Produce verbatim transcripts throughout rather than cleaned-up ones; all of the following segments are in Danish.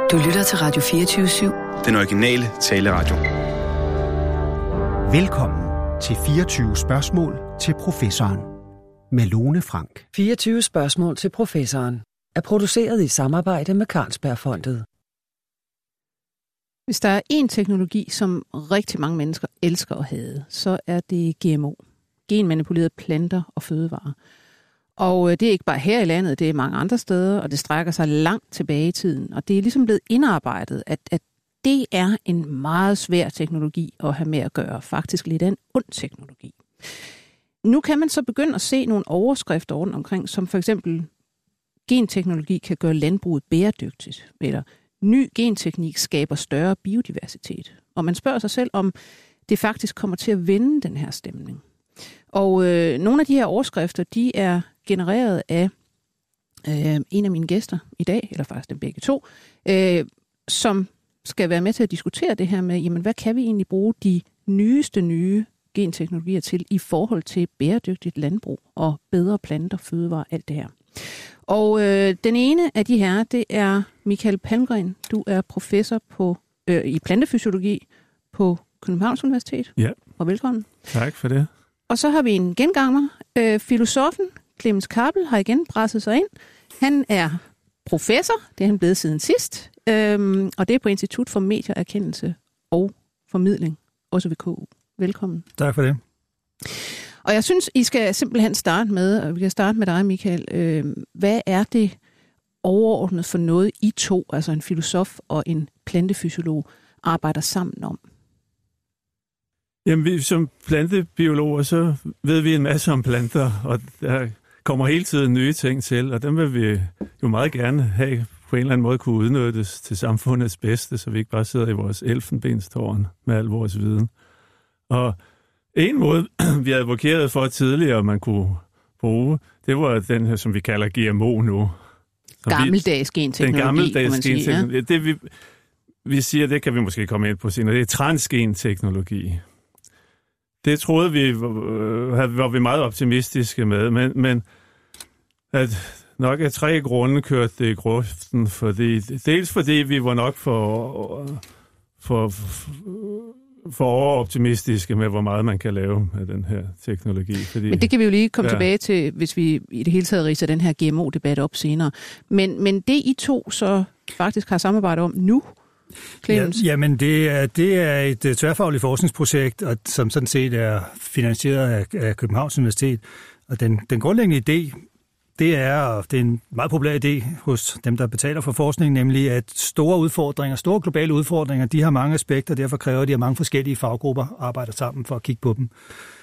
Du lytter til Radio fireogtyve syv. Den originale taleradio. Velkommen til fireogtyve spørgsmål til professoren med Lone Frank. fireogtyve spørgsmål til professoren er produceret i samarbejde med Carlsbergfondet. Hvis der er en teknologi, som rigtig mange mennesker elsker at have, så er det G M O. Genmanipulerede planter og fødevarer. Og det er ikke bare her i landet, det er mange andre steder, og det strækker sig langt tilbage i tiden. Og det er ligesom blevet indarbejdet, at, at det er en meget svær teknologi at have med at gøre. Faktisk lidt af en ond teknologi. Nu kan man så begynde at se nogle overskrifter rundt omkring, som for eksempel genteknologi kan gøre landbruget bæredygtigt, eller ny genteknik skaber større biodiversitet. Og man spørger sig selv, om det faktisk kommer til at vende den her stemning. Og øh, nogle af de her overskrifter, de er genereret af øh, en af mine gæster i dag, eller faktisk dem begge to, øh, som skal være med til at diskutere det her med, jamen hvad kan vi egentlig bruge de nyeste nye genteknologier til i forhold til bæredygtigt landbrug og bedre planter, fødevarer, alt det her. Og øh, den ene af de her, det er Michael Palmgren. Du er professor på, øh, i plantefysiologi på Københavns Universitet. Ja. Og velkommen. Tak for det. Og så har vi en genganger. Øh, filosofen Clemens Kappel har igen presset sig ind. Han er professor, det er han blevet siden sidst, øhm, og det er på Institut for Medieerkendelse og Formidling, også ved K U. Velkommen. Tak for det. Og jeg synes, I skal simpelthen starte med, og vi kan starte med dig, Michael. Øh, hvad er det overordnet for noget, I to, altså en filosof og en plantefysiolog, arbejder sammen om? Jamen, vi, som plantebiologer, så ved vi en masse om planter, og der kommer hele tiden nye ting til, og dem vil vi jo meget gerne have på en eller anden måde kunne udnyttes til samfundets bedste, så vi ikke bare sidder i vores elfenbenstårn med al vores viden. Og en måde, vi advokerede for tidligere, man kunne bruge, det var den her, som vi kalder G M O nu. Gammeldags genteknologi, Den gammeldags kan man sige, genteknologi. Ja. Det vi, vi siger, det kan vi måske komme ind på senere, det er transgenteknologi. Det troede vi, øh, var vi meget optimistiske med, men, men at nok af tre grunde kørte det i grøften, fordi, dels fordi vi var nok for, for, for overoptimistiske med, hvor meget man kan lave med den her teknologi. Fordi, men det kan vi jo lige komme ja. tilbage til, hvis vi i det hele taget ridser den her G M O-debat op senere. Men, men det I to så faktisk har samarbejdet om nu, Ja, jamen, det er, det er et uh, tværfagligt forskningsprojekt, og, som sådan set er finansieret af, af Københavns Universitet. Og den, den grundlæggende idé, det er, og det er en meget populær idé hos dem, der betaler for forskning, nemlig at store udfordringer, store globale udfordringer, de har mange aspekter, og derfor kræver de, at mange forskellige faggrupper arbejder sammen for at kigge på dem.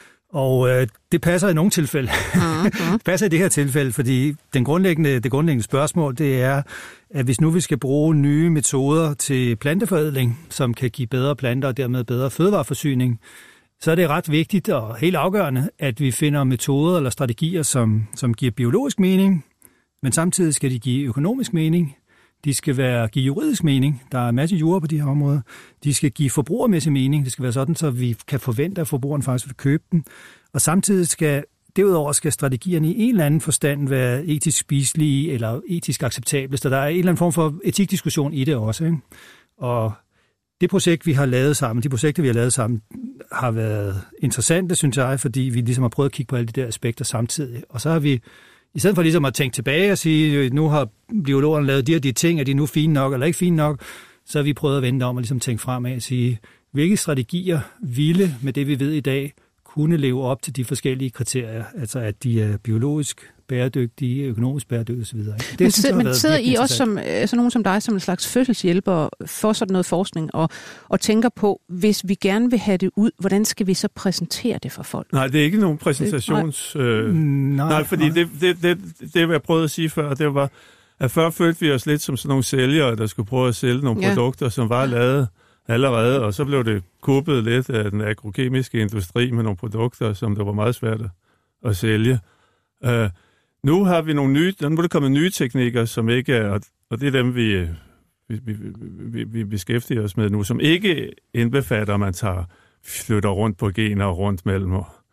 Og øh, det passer i nogle tilfælde. Uh-huh. Det passer i det her tilfælde, fordi den grundlæggende, det grundlæggende spørgsmål, det er, at hvis nu vi skal bruge nye metoder til planteforædling, som kan give bedre planter og dermed bedre fødevareforsyning, så er det ret vigtigt og helt afgørende, at vi finder metoder eller strategier, som, som giver biologisk mening, men samtidig skal de give økonomisk mening. De skal være, give juridisk mening. Der er en masse jura på de her områder. De skal give forbrugermæssig mening. Det skal være sådan, så vi kan forvente, at forbrugeren faktisk vil købe dem. Og samtidig skal, derudover skal strategierne i en eller anden forstand være etisk spiselige eller etisk acceptable. Så der er en eller anden form for etikdiskussion i det også. Ikke? Og det projekt, vi har lavet sammen, de projekter, vi har lavet sammen, har været interessante, synes jeg, fordi vi ligesom har prøvet at kigge på alle de der aspekter samtidig. Og så har vi i stedet for ligesom at tænke tilbage og sige, nu har biologerne lavet de her de ting, er de nu fine nok eller ikke fine nok, så har vi prøvet at vende om og ligesom tænke fremad og sige, hvilke strategier ville med det, vi ved i dag, kunne leve op til de forskellige kriterier, altså at de er biologisk bæredygtige, økonomisk bæredygtige osv. Det, men synes, men sidder I også som sådan nogen som dig, som en slags fødselshjælper for sådan noget forskning, og, og tænker på, hvis vi gerne vil have det ud, hvordan skal vi så præsentere det for folk? Nej, det er ikke nogen præsentations... Det, nej. Øh, nej, nej, fordi nej. Det, det, det, det, jeg prøvede at sige før, det var, at før følte vi os lidt som sådan nogle sælgere, der skulle prøve at sælge nogle ja. produkter, som var lavet allerede, og så blev det kuppet lidt af den agrokemiske industri med nogle produkter, som det var meget svært at sælge. Uh, nu har vi nogle nye, nu er der kommet nye teknikker, som ikke er, og det er dem, vi, vi, vi, vi, vi beskæftiger os med nu, som ikke indbefatter, at man tager, flytter rundt på gener rundt mellem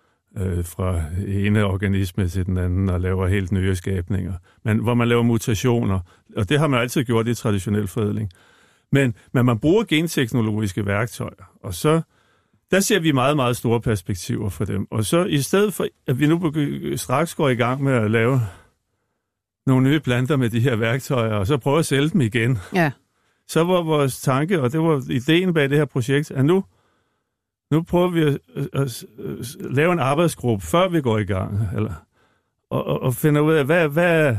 øh, fra ene organisme til den anden og laver helt nye skabninger. Men hvor man laver mutationer, og det har man altid gjort i traditionel forædling. Men, men man bruger genteknologiske værktøjer, og så der ser vi meget, meget store perspektiver for dem. Og så i stedet for, at vi nu straks går i gang med at lave nogle nye planter med de her værktøjer, og så prøve at sælge dem igen, ja. så var vores tanke, og det var ideen bag det her projekt, at nu, nu prøver vi at, at, at lave en arbejdsgruppe, før vi går i gang, eller, og, og, og finde ud af, hvad, hvad,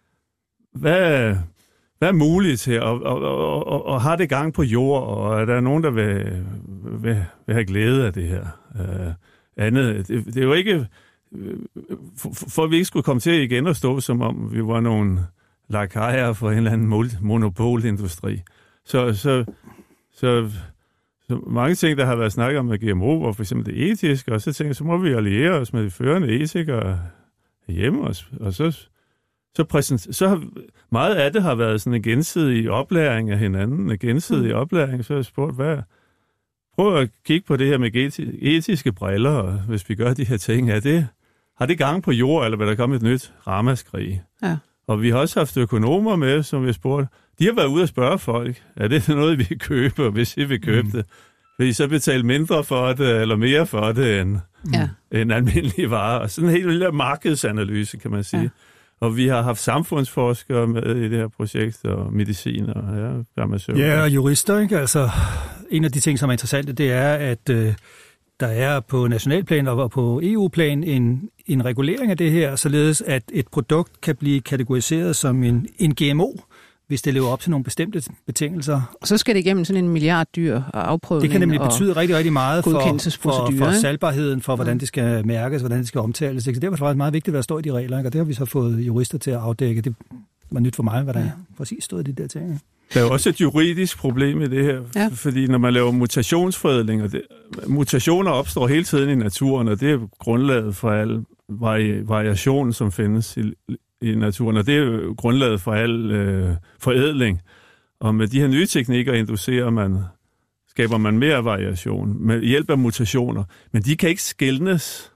hvad, hvad er muligt her, og, og, og, og, og har det gang på jord, og er der nogen, der vil, vil, vil have glæde af det her. Uh, andet, det, det er jo ikke, for, for at vi ikke skulle komme til igen og stå, som om vi var nogle lakajer for en eller anden monopolindustri. Så, så, så, så mange ting, der har været snakket om med G M O, og for eksempel det etiske, og så tænkte jeg, så må vi alliere os med de førende etikere hjemme os, og så Så, præsent, så har, meget af det har været sådan en gensidig oplæring af hinanden, en gensidig mm. oplæring. Så har jeg spurgt, hvad, prøv at kigge på det her med etiske briller, og hvis vi gør de her ting, er det, har det gang på jord, eller vil der komme et nyt ramaskrig? Ja. Og vi har også haft økonomer med, som vi har spurgt. De har været ude og spørge folk, er det noget, vi køber, hvis I vil købe mm. det? Vil I så betale mindre for det, eller mere for det, end, ja. end almindelige varer? Og sådan en helt lille markedsanalyse, kan man sige. Ja. Og vi har haft samfundsforskere med i det her projekt, og mediciner, ja, farmaceuter. Ja, og jurister, ikke? Altså, en af de ting, som er interessante, det er, at øh, der er på nationalplan og på E U-plan en, en regulering af det her, således at et produkt kan blive kategoriseret som en, en G M O, hvis det lever op til nogle bestemte betingelser. Og så skal det igennem sådan en milliard dyr og afprøvning. Det kan nemlig betyde rigtig, rigtig meget for, for, for salgbarheden, for hvordan ja. det skal mærkes, hvordan det skal omtales. Så derfor er det meget vigtigt, hvad der står i de regler, ikke? Og det har vi så fået jurister til at afdække. Det var nyt for mig, hvad der ja. præcis stod i de der ting. Der er jo også et juridisk problem i det her, ja. fordi når man laver mutationsforædling, og det, mutationer opstår hele tiden i naturen, og det er grundlaget for al vari, variation, som findes i i naturen, og det er jo grundlaget for al øh, forædling. Og med de her nye teknikker inducerer man, skaber man mere variation med hjælp af mutationer. Men de kan ikke skelnes.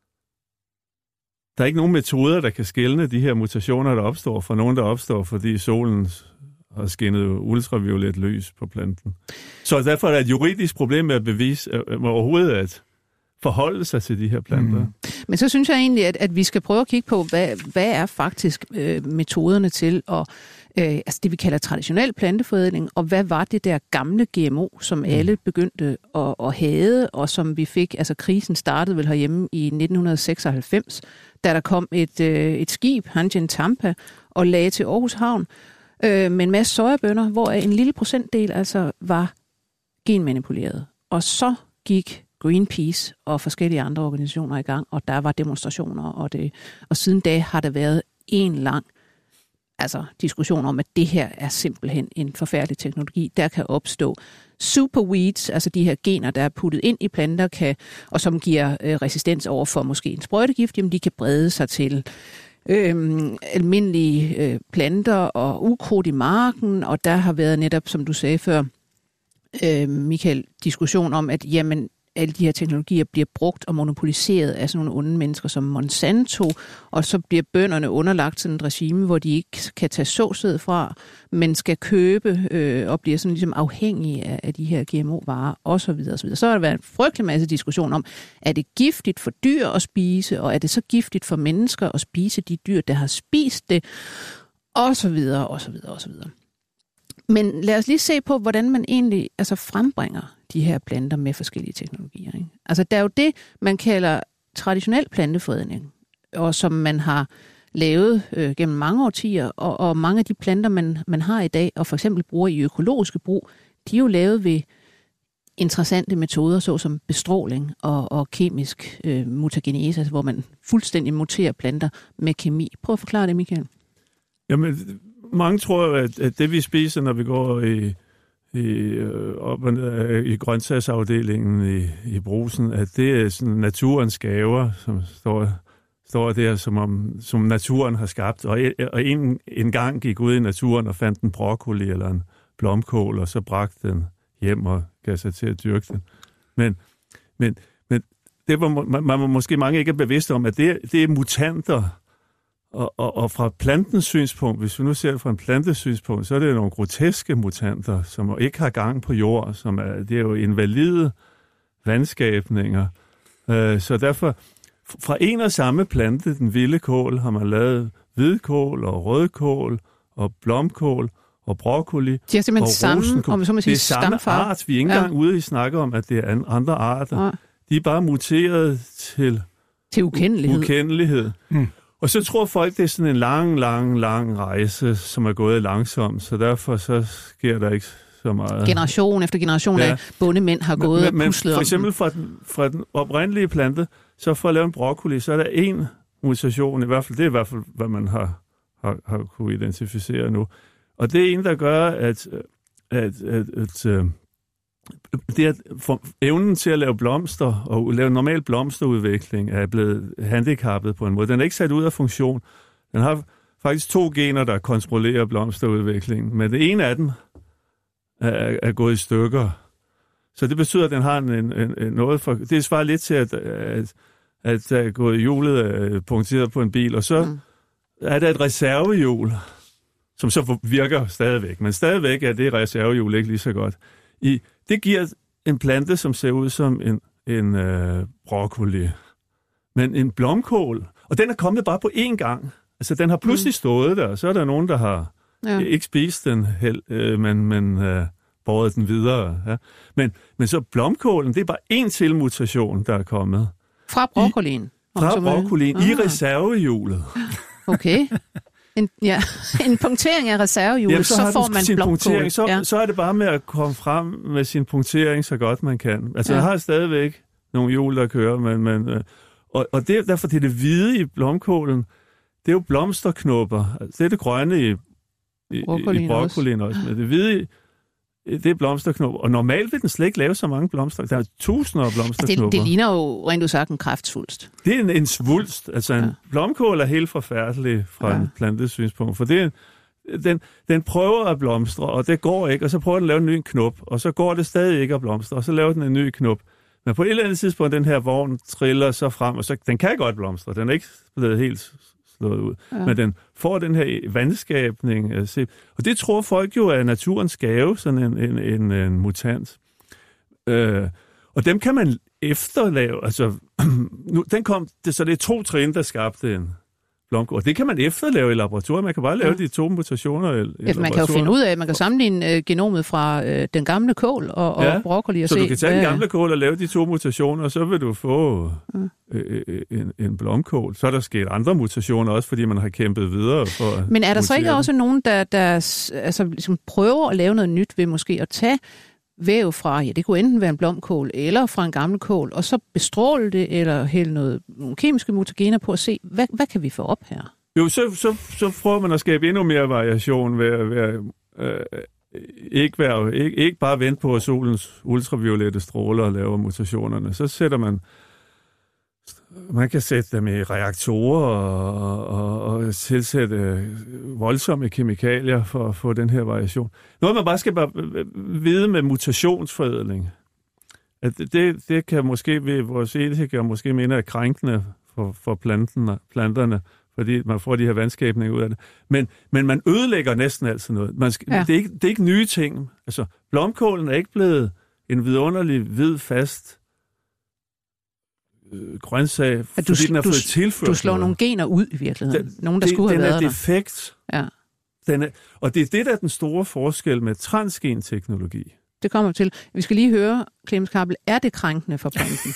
Der er ikke nogen metoder, der kan skelne de her mutationer, der opstår, fra nogen, der opstår, fordi solen har skinnet ultraviolet lys på planten. Så derfor er der et juridisk problem med at bevise øh, overhovedet, at forholde sig til de her planter. Mm. Men så synes jeg egentlig, at, at vi skal prøve at kigge på, hvad, hvad er faktisk øh, metoderne til at, øh, altså det, vi kalder traditionel planteforædling, og hvad var det der gamle G M O, som mm. alle begyndte at, at hade, og som vi fik, altså krisen startede vel herhjemme i nitten seksoghalvfems, da der kom et, øh, et skib, Hanjin Tampa, og lagde til Aarhus Havn øh, med en masse sojabønner, hvor en lille procentdel altså var genmanipuleret. Og så gik Greenpeace og forskellige andre organisationer i gang, og der var demonstrationer, og, det, og siden da har der været en lang altså, diskussion om, at det her er simpelthen en forfærdelig teknologi. Der kan opstå superweeds, altså de her gener, der er puttet ind i planter, kan, og som giver øh, resistens over for måske en sprøjtegift, jamen de kan brede sig til Øhm, almindelige øh, planter og ukrudt i marken, og der har været netop, som du sagde før, øh, Michael, diskussion om, at jamen, alle de her teknologier bliver brugt og monopoliseret af sådan nogle onde mennesker som Monsanto, og så bliver bønderne underlagt sådan et regime, hvor de ikke kan tage såsæd fra, men skal købe øh, og bliver sådan ligesom afhængige af, af de her G M O-varer osv. osv. Så har der været en frygtelig masse diskussion om, er det giftigt for dyr at spise, og er det så giftigt for mennesker at spise de dyr, der har spist det, osv. osv. osv. Men lad os lige se på, hvordan man egentlig altså frembringer de her planter med forskellige teknologier. Ikke? Altså, der er jo det, man kalder traditionel planteforædling, og som man har lavet øh, gennem mange årtier, og, og mange af de planter, man, man har i dag, og for eksempel bruger i økologiske brug, de er jo lavet ved interessante metoder, såsom bestråling og, og kemisk øh, mutagenese, altså hvor man fuldstændig muterer planter med kemi. Prøv at forklare det, Michael. Jamen, mange tror, at, at det vi spiser, når vi går i, i, op og ned, i grøntsagsafdelingen i, i Brugsen, at det er sådan naturens gaver, som står, står der, som, om, som naturen har skabt. Og, og en, en gang gik ud i naturen og fandt en broccoli eller en blomkål, og så bragte den hjem og gav sig til at dyrke den. Men, men, men det var man, man måske mange ikke er bevidste om, at det, det er mutanter. og, og, og fra plantens synspunkt, hvis vi nu ser det fra en plantes synspunkt, så er det nogle groteske mutanter, som ikke har gang på jord, som er, det er jo invalide vandskabninger. Øh, så derfor, fra en og samme plante, den vilde kål, har man lavet hvidkål og rødkål og blomkål og broccoli. De er simpelthen samme, om så må sige, det er samme art. Vi er ikke engang ja. ude i snakke om, at det er andre arter. Ja. De er bare muteret til, til ukendelighed. ukendelighed. Mm. Og så tror folk, det er sådan en lang, lang, lang rejse, som er gået langsomt, så derfor så sker der ikke så meget. Generation efter generation ja. af bondemænd har gået men, og puslet om. For eksempel fra den, fra den oprindelige plante, så for at lave en broccoli, så er der en mutation, i hvert fald, det er i hvert fald, hvad man har, har, har kunne identificere nu. Og det er en, der gør, at, at, at, at, at det er for, evnen til at lave blomster og lave normal blomsterudvikling er blevet handicappet på en måde. Den er ikke sat ud af funktion. Den har faktisk to gener, der kontrollerer blomsterudviklingen, men det ene af dem er, er gået i stykker. Så det betyder, at den har en, en, en noget for... Det svarer lidt til, at, at, at der er gået hjulet punkteret på en bil, og så mm. er der et reservehjul, som så virker stadigvæk. Men stadigvæk er det reservehjul ikke lige så godt. I, det giver en plante, som ser ud som en, en øh, broccoli. Men en blomkål, og den er kommet bare på én gang. Altså, den har pludselig stået der, og så er der nogen, der har ja. ikke spist den, øh, men, men øh, båret den videre. Ja. Men, men så blomkålen, det er bare én til mutation, der er kommet. Fra broccolien? I, fra broccolien, ah. i reservehjulet. Okay. En, ja, en punktering af reservehjulet, Jamen, så, så får man blomkål. Så, ja. så er det bare med at komme frem med sin punktering så godt man kan. Altså, ja. jeg har stadigvæk nogle hjul, der kører, men, men, og, og det, derfor det er det hvide i blomkålen, det er jo blomsterknopper. Altså, det er det grønne i, i, broccolien i broccolien også. også. Men det hvide, det er blomsterknopper. Og normalt vil den slet ikke lave så mange blomster. Der er tusinder af blomsterknopper. Det, det ligner jo rent sagt en kræftsvulst. Det er en, en svulst. Altså en ja. blomkål er helt forfærdelig fra ja. en plantesynspunkt. For det er, den, den prøver at blomstre, og det går ikke. Og så prøver den at lave en ny knop, og så går det stadig ikke at blomstre. Og så laver den en ny knop. Men på et eller andet tidspunkt, den her vogn triller så frem, og så den kan godt blomstre. Den er ikke blevet helt slået ud. Ja. Men den får den her vandskabning. Og det tror folk jo er naturens gave, sådan en, en, en, en mutant. Øh, og dem kan man efterlave. Altså, nu, den kom, det, så det er to trin, der skabte en blomkål. Og det kan man efterlave i laboratoriet. Man kan bare lave ja. de to mutationer i, i ja, man kan jo finde ud af, man kan sammenligne øh, genomet fra øh, den gamle kål og, og ja. broccoli og så se. Så du kan tage øh, den gamle kål og lave de to mutationer, og så vil du få øh, øh, en, en blomkål. Så er der sket andre mutationer også, fordi man har kæmpet videre for Men er der så ikke den. også nogen, der, der altså, ligesom prøver at lave noget nyt ved måske at tage væv fra, ja, det kunne enten være en blomkål eller fra en gammel kål, og så bestråle det, eller hælde noget, nogle kemiske mutagener på at se, hvad, hvad kan vi få op her? Jo, så, så, så prøver man at skabe endnu mere variation ved at være, øh, ikke, være, ikke, ikke bare vente på, at solens ultraviolette stråler laver mutationerne. Så sætter man, man kan sætte dem i reaktorer og, og, og tilsætte voldsomme kemikalier for at få den her variation. Noget, man bare skal bare vide med mutationsforædling, at det, det kan måske ved vores etikere måske mene er krænkende for, for planterne, planterne, fordi man får de her vandskabninger ud af det. Men, men man ødelægger næsten altid noget. Man skal, ja. det, er ikke, det er ikke nye ting. Altså, blomkålen er ikke blevet en vidunderlig, hvid, fast øh, grøntsag, du, fordi den er du, fået tilført. Du slår noget. nogle gener ud i virkeligheden. Den, Nogen, der det, skulle have været der. Den er defekt. Ja. Den er, og det er det, der er den store forskel med transgenteknologi. Det kommer til. Vi skal lige høre, Clemens Karpel, er det krænkende for planten?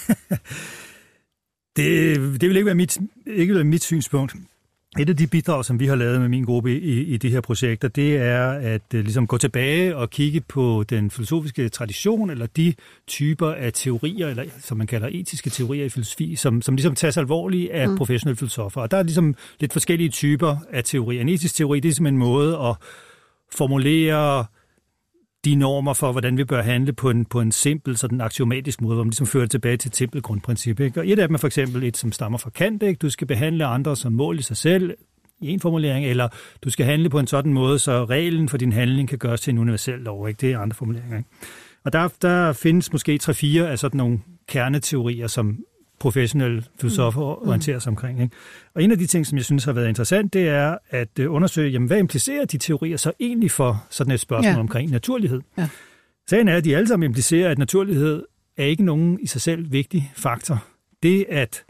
det, det vil ikke være mit, ikke være mit synspunkt. Et af de bidrag, som vi har lavet med min gruppe i, i de her projekter, det er at uh, ligesom gå tilbage og kigge på den filosofiske tradition, eller de typer af teorier, eller som man kalder etiske teorier i filosofi, som, som ligesom tages alvorligt af mm. professionelle filosofer. Og der er ligesom lidt forskellige typer af teorier. En etisk teori, det er simpelthen en måde at formulere de normer for, hvordan vi bør handle på en, på en simpel, sådan aksiomatisk måde, hvor man ligesom fører det tilbage til et simpelt grundprincip. Ikke? Og et af dem er for eksempel et, som stammer fra Kant. Ikke? Du skal behandle andre som mål i sig selv, i en formulering, eller du skal handle på en sådan måde, så reglen for din handling kan gøres til en universel lov. Ikke? Det er andre formuleringer. Ikke? Og der, der findes måske tre-fire af sådan nogle kerneteorier, som professionelle filosofer mm. orienterer sig omkring. Ikke? Og en af de ting, som jeg synes har været interessant, det er at undersøge, jamen, hvad implicerer de teorier så egentlig for sådan et spørgsmål ja. omkring naturlighed? Ja. Sagen er, at de alle sammen implicerer, at naturlighed er ikke nogen i sig selv vigtig faktor. Det, at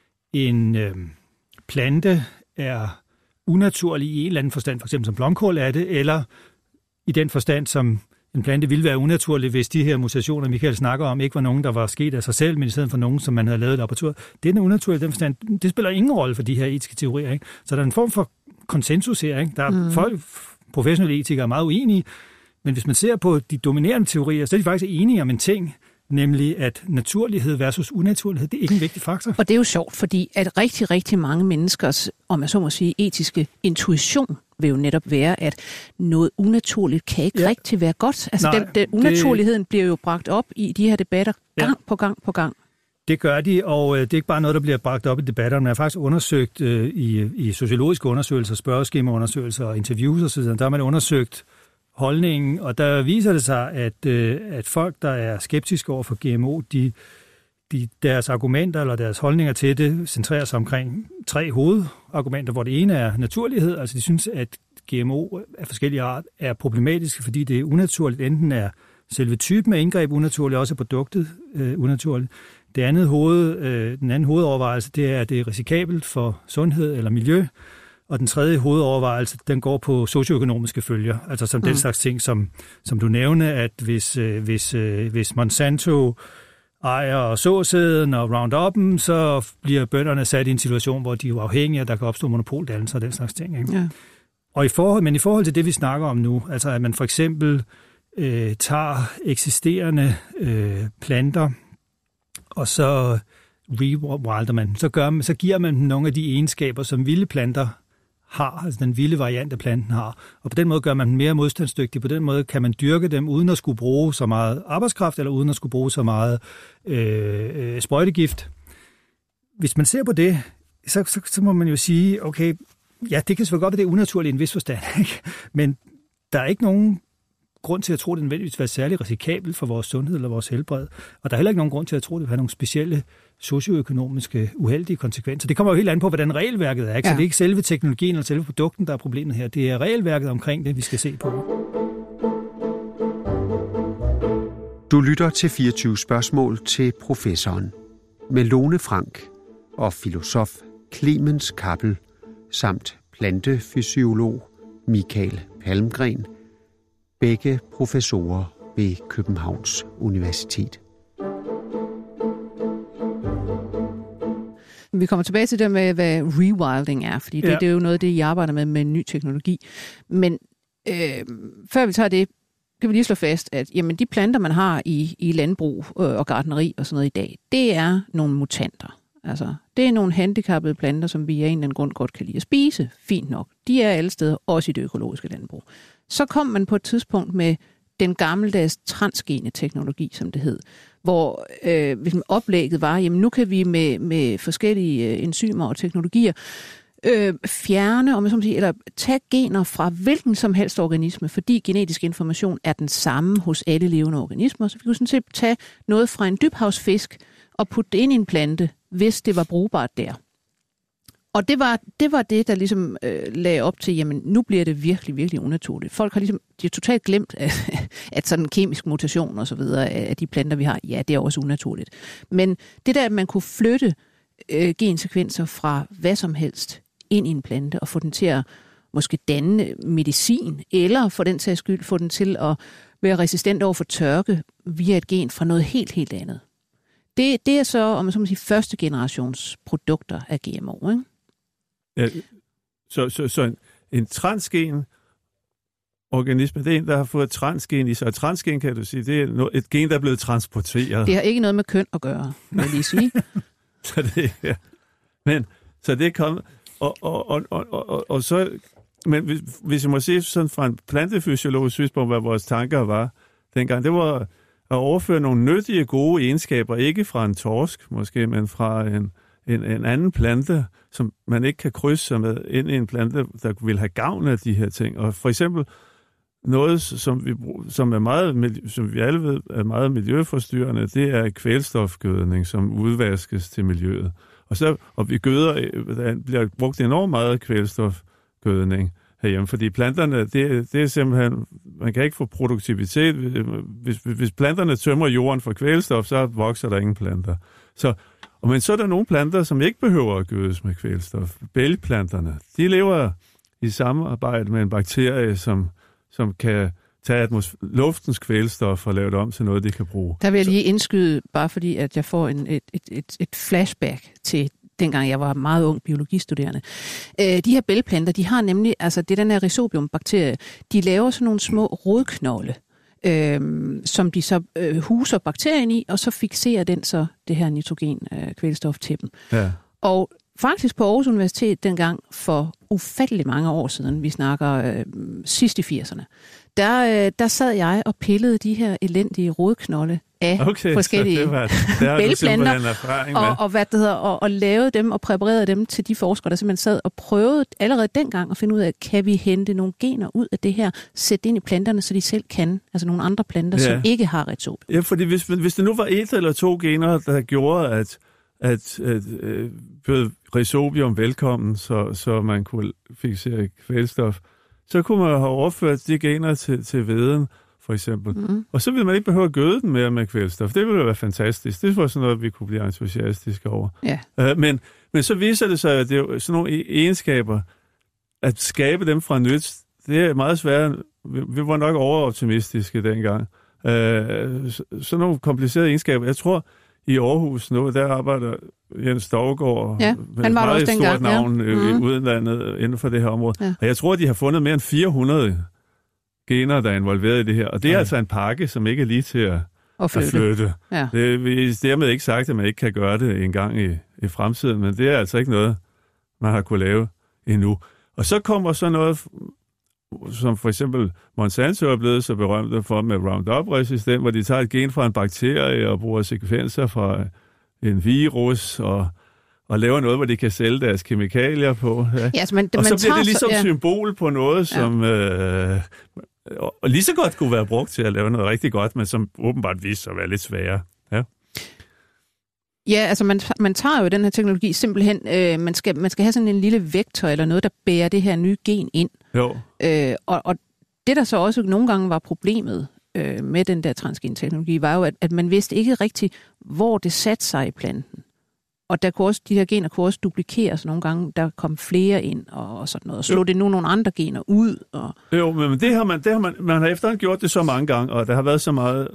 en øh, plante er unaturlig i en eller anden forstand, for eksempel som blomkål er det, eller i den forstand, som en plante ville være unaturlig, hvis de her mutationer, Michael snakker om, ikke var nogen, der var sket af sig selv, men i stedet for nogen, som man havde lavet i laboratoriet. Det er unaturligt i den forstand. Det spiller ingen rolle for de her etiske teorier. Ikke? Så der er en form for konsensus her. Ikke? Der er mm. folk, professionelle etikere, er meget uenige, men hvis man ser på de dominerende teorier, så er de faktisk enige om en ting, nemlig at naturlighed versus unaturlighed, det er ikke en vigtig faktor. Og det er jo sjovt, fordi at rigtig, rigtig mange menneskers, om man så må sige, etiske intuition vil jo netop være, at noget unaturligt kan ikke ja. rigtig være godt. Altså Nej, den, den unaturligheden det... bliver jo bragt op i de her debatter gang ja. på gang på gang. Det gør de, og det er ikke bare noget, der bliver bragt op i debatterne. Man har faktisk undersøgt øh, i, i sociologiske undersøgelser, spørgeskemaundersøgelser og interviews osv., der har man undersøgt holdningen, og der viser det sig, at, øh, at folk, der er skeptiske over for G M O, de, de, deres argumenter eller deres holdninger til det centrerer sig omkring tre hovedargumenter, hvor det ene er naturlighed, altså de synes, at G M O af forskellige art er problematiske, fordi det er unaturligt. Enten er selve typen af indgreb unaturligt, også produktet øh, unaturligt. Det andet hoved, øh, den anden hovedovervejelse, det er, at det er risikabelt for sundhed eller miljø. Og den tredje hovedovervejelse, den går på socioøkonomiske følger. Altså som mm. den slags ting, som, som du nævner, at hvis, øh, hvis, øh, hvis Monsanto ejer såsæden og Roundup'en, så bliver bønderne sat i en situation, hvor de er afhængige, og der kan opstå monopoldannelser og den slags ting. Ikke? Ja. Og i forhold, men i forhold til det, vi snakker om nu, altså at man for eksempel øh, tager eksisterende øh, planter, og så rewilder man, så, gør man, så giver man dem nogle af de egenskaber, som vilde planter har, altså den vilde variant af planten har. Og på den måde gør man dem mere modstandsdygtige. På den måde kan man dyrke dem uden at skulle bruge så meget arbejdskraft, eller uden at skulle bruge så meget øh, øh, sprøjtegift. Hvis man ser på det, så, så, så må man jo sige, okay, ja, det kan selvfølgelig godt være, det er unaturligt i en vis forstand, ikke? Men der er ikke nogen grund til at tro, at det nødvendigvis vil være særlig risikabelt for vores sundhed eller vores helbred. Og der er heller ikke nogen grund til at tro, at det vil have nogle specielle socioøkonomiske uheldige konsekvenser. Det kommer jo helt an på, hvordan regelværket er. Ikke? Ja. Så det er ikke selve teknologien eller selve produkten, der er problemet her. Det er regelværket omkring det, vi skal se på. Du lytter til fireogtyve spørgsmål til professoren. Med Lone Frank og filosof Clemens Kappel samt plantefysiolog Michael Palmgren, begge professorer ved Københavns Universitet. Vi kommer tilbage til det med, hvad rewilding er, fordi det, ja. det er jo noget af det, I arbejder med med ny teknologi. Men øh, før vi tager det, kan vi lige slå fast, at jamen, de planter, man har i, i landbrug øh, og gartneri og sådan noget i dag, det er nogle mutanter. Altså, det er nogle handicappede planter, som vi af en eller anden grund godt kan lide at spise. Fint nok. De er alle steder, også i det økologiske landbrug. Så kom man på et tidspunkt med den gammeldags transgene teknologi, som det hed, hvor øh, hvis oplægget var, jamen nu kan vi med, med forskellige øh, enzymer og teknologier øh, fjerne, om man så må sige, eller tage gener fra hvilken som helst organisme, fordi genetisk information er den samme hos alle levende organismer. Så vi kunne sådan set tage noget fra en dybhavsfisk og putte det ind i en plante, hvis det var brugbart der. Og det var det, var det der ligesom øh, lagde op til, jamen nu bliver det virkelig, virkelig unaturligt. Folk har ligesom, de har totalt glemt, at, at sådan en kemisk mutation og så videre af de planter, vi har, ja, det er også unaturligt. Men det der, at man kunne flytte øh, gensekvenser fra hvad som helst ind i en plante og få den til at måske danne medicin, eller for den sags skyld få den til at være resistent over for tørke via et gen fra noget helt, helt andet. Det, det er så, om man så må sige, første generations produkter af G M O, ikke? Ja, så, så, så en, en transgen organisme, det er en, der har fået transgen i sig. Og transgen, kan du sige, det er et gen, der er blevet transporteret. Det har ikke noget med køn at gøre, vil jeg lige sige. så det, ja. Men, så det er kommet, og, og, og, og, og, og så, men hvis, hvis jeg må se sådan fra en plantefysiologisk synspunkt, hvad vores tanker var dengang, det var at overføre nogle nyttige, gode egenskaber, ikke fra en torsk måske, men fra en En, en anden plante, som man ikke kan krydse sig med, ind i en plante, der vil have gavn af de her ting. Og for eksempel, noget, som vi, som er meget, som vi alle ved er meget miljøforstyrrende, det er kvælstofgødning, som udvaskes til miljøet. Og, så, og vi gøder, der bliver brugt enormt meget kvælstofgødning herhjemme, fordi planterne, det, det er simpelthen, man kan ikke få produktivitet. Hvis, hvis planterne tømmer jorden for kvælstof, så vokser der ingen planter. Så, og men så er der nogle planter, som ikke behøver at gødes med kvælstof. Bælgplanterne, de lever i samarbejde med en bakterie, som, som kan tage atmos- luftens kvælstof og lave det om til noget, de kan bruge. Der vil jeg lige indskyde, bare fordi at jeg får en, et, et, et, et flashback til dengang jeg var meget ung biologistuderende. Øh, de her bælgplanter, de har nemlig, altså det er den her rhizobium-bakterie, de laver sådan nogle små rodknolde, øh, som de så øh, huser bakterien i, og så fixerer den så det her nitrogen øh, kvælstof til dem. Ja. Og faktisk på Aarhus Universitet dengang for ufattelig mange år siden, vi snakker øh, sidst i firserne, der, øh, der sad jeg og pillede de her elendige rodknolde af okay, forskellige bælgplanter, og, og, hvad det hedder, og, og lavede dem og præparerede dem til de forskere, der simpelthen sad og prøvede allerede dengang at finde ud af, kan vi hente nogle gener ud af det her, sætte det ind i planterne, så de selv kan, altså nogle andre planter, ja. Som ikke har rhizobium. Ja, fordi hvis, hvis det nu var et eller to gener, der gjorde, at at, at øh, bød rhizobium velkommen, så, så man kunne fixere kvælstof, så kunne man have overført de gener til, til hveden, for eksempel. Mm. Og så ville man ikke behøve at gøde den mere med kvælstof. Det ville være fantastisk. Det var sådan noget, vi kunne blive entusiastiske over. Ja. Uh, men, men så viser det sig, at det er sådan nogle egenskaber, at skabe dem fra nyt, det er meget svært. Vi, vi var nok overoptimistiske dengang. Uh, sådan nogle komplicerede egenskaber. Jeg tror, i Aarhus nu, der arbejder Jens Dovgaard, ja, med et meget stort dengang, navn ja. mm. i udlandet inden for det her område. Ja. Og jeg tror, de har fundet mere end fire hundrede gener, der er involveret i det her. Og det er ja. altså en pakke, som ikke er lige til at, at flytte. At flytte. Ja. Det er dermed ikke sagt, at man ikke kan gøre det en gang i, i fremtiden, men det er altså ikke noget, man har kunne lave endnu. Og så kommer så noget, som for eksempel Monsanto er blevet så berømt for med Roundup-resistent, hvor de tager et gen fra en bakterie og bruger sekvenser fra en virus og, og laver noget, hvor de kan sælge deres kemikalier på. Ja. Ja, altså man, og så man bliver det ligesom så, ja. symbol på noget, som ja. øh, og lige så godt kunne være brugt til at lave noget rigtig godt, men som åbenbart viser sig at være lidt sværere. Ja. Ja, altså man, man tager jo den her teknologi simpelthen, øh, man, skal, man skal have sådan en lille vektor eller noget, der bærer det her nye gen ind. Jo. Øh, og, og det, der så også nogle gange var problemet øh, med den der transgenteknologi, var jo, at, at man vidste ikke rigtigt, hvor det satte sig i planten. Og der kunne også, de her gener kunne også duplikeres nogle gange, der kom flere ind og, og sådan noget, og slå jo. det nu nogle andre gener ud. Og... Jo, men det har man, det har man, man har efterhånden gjort det så mange gange, og der har været så meget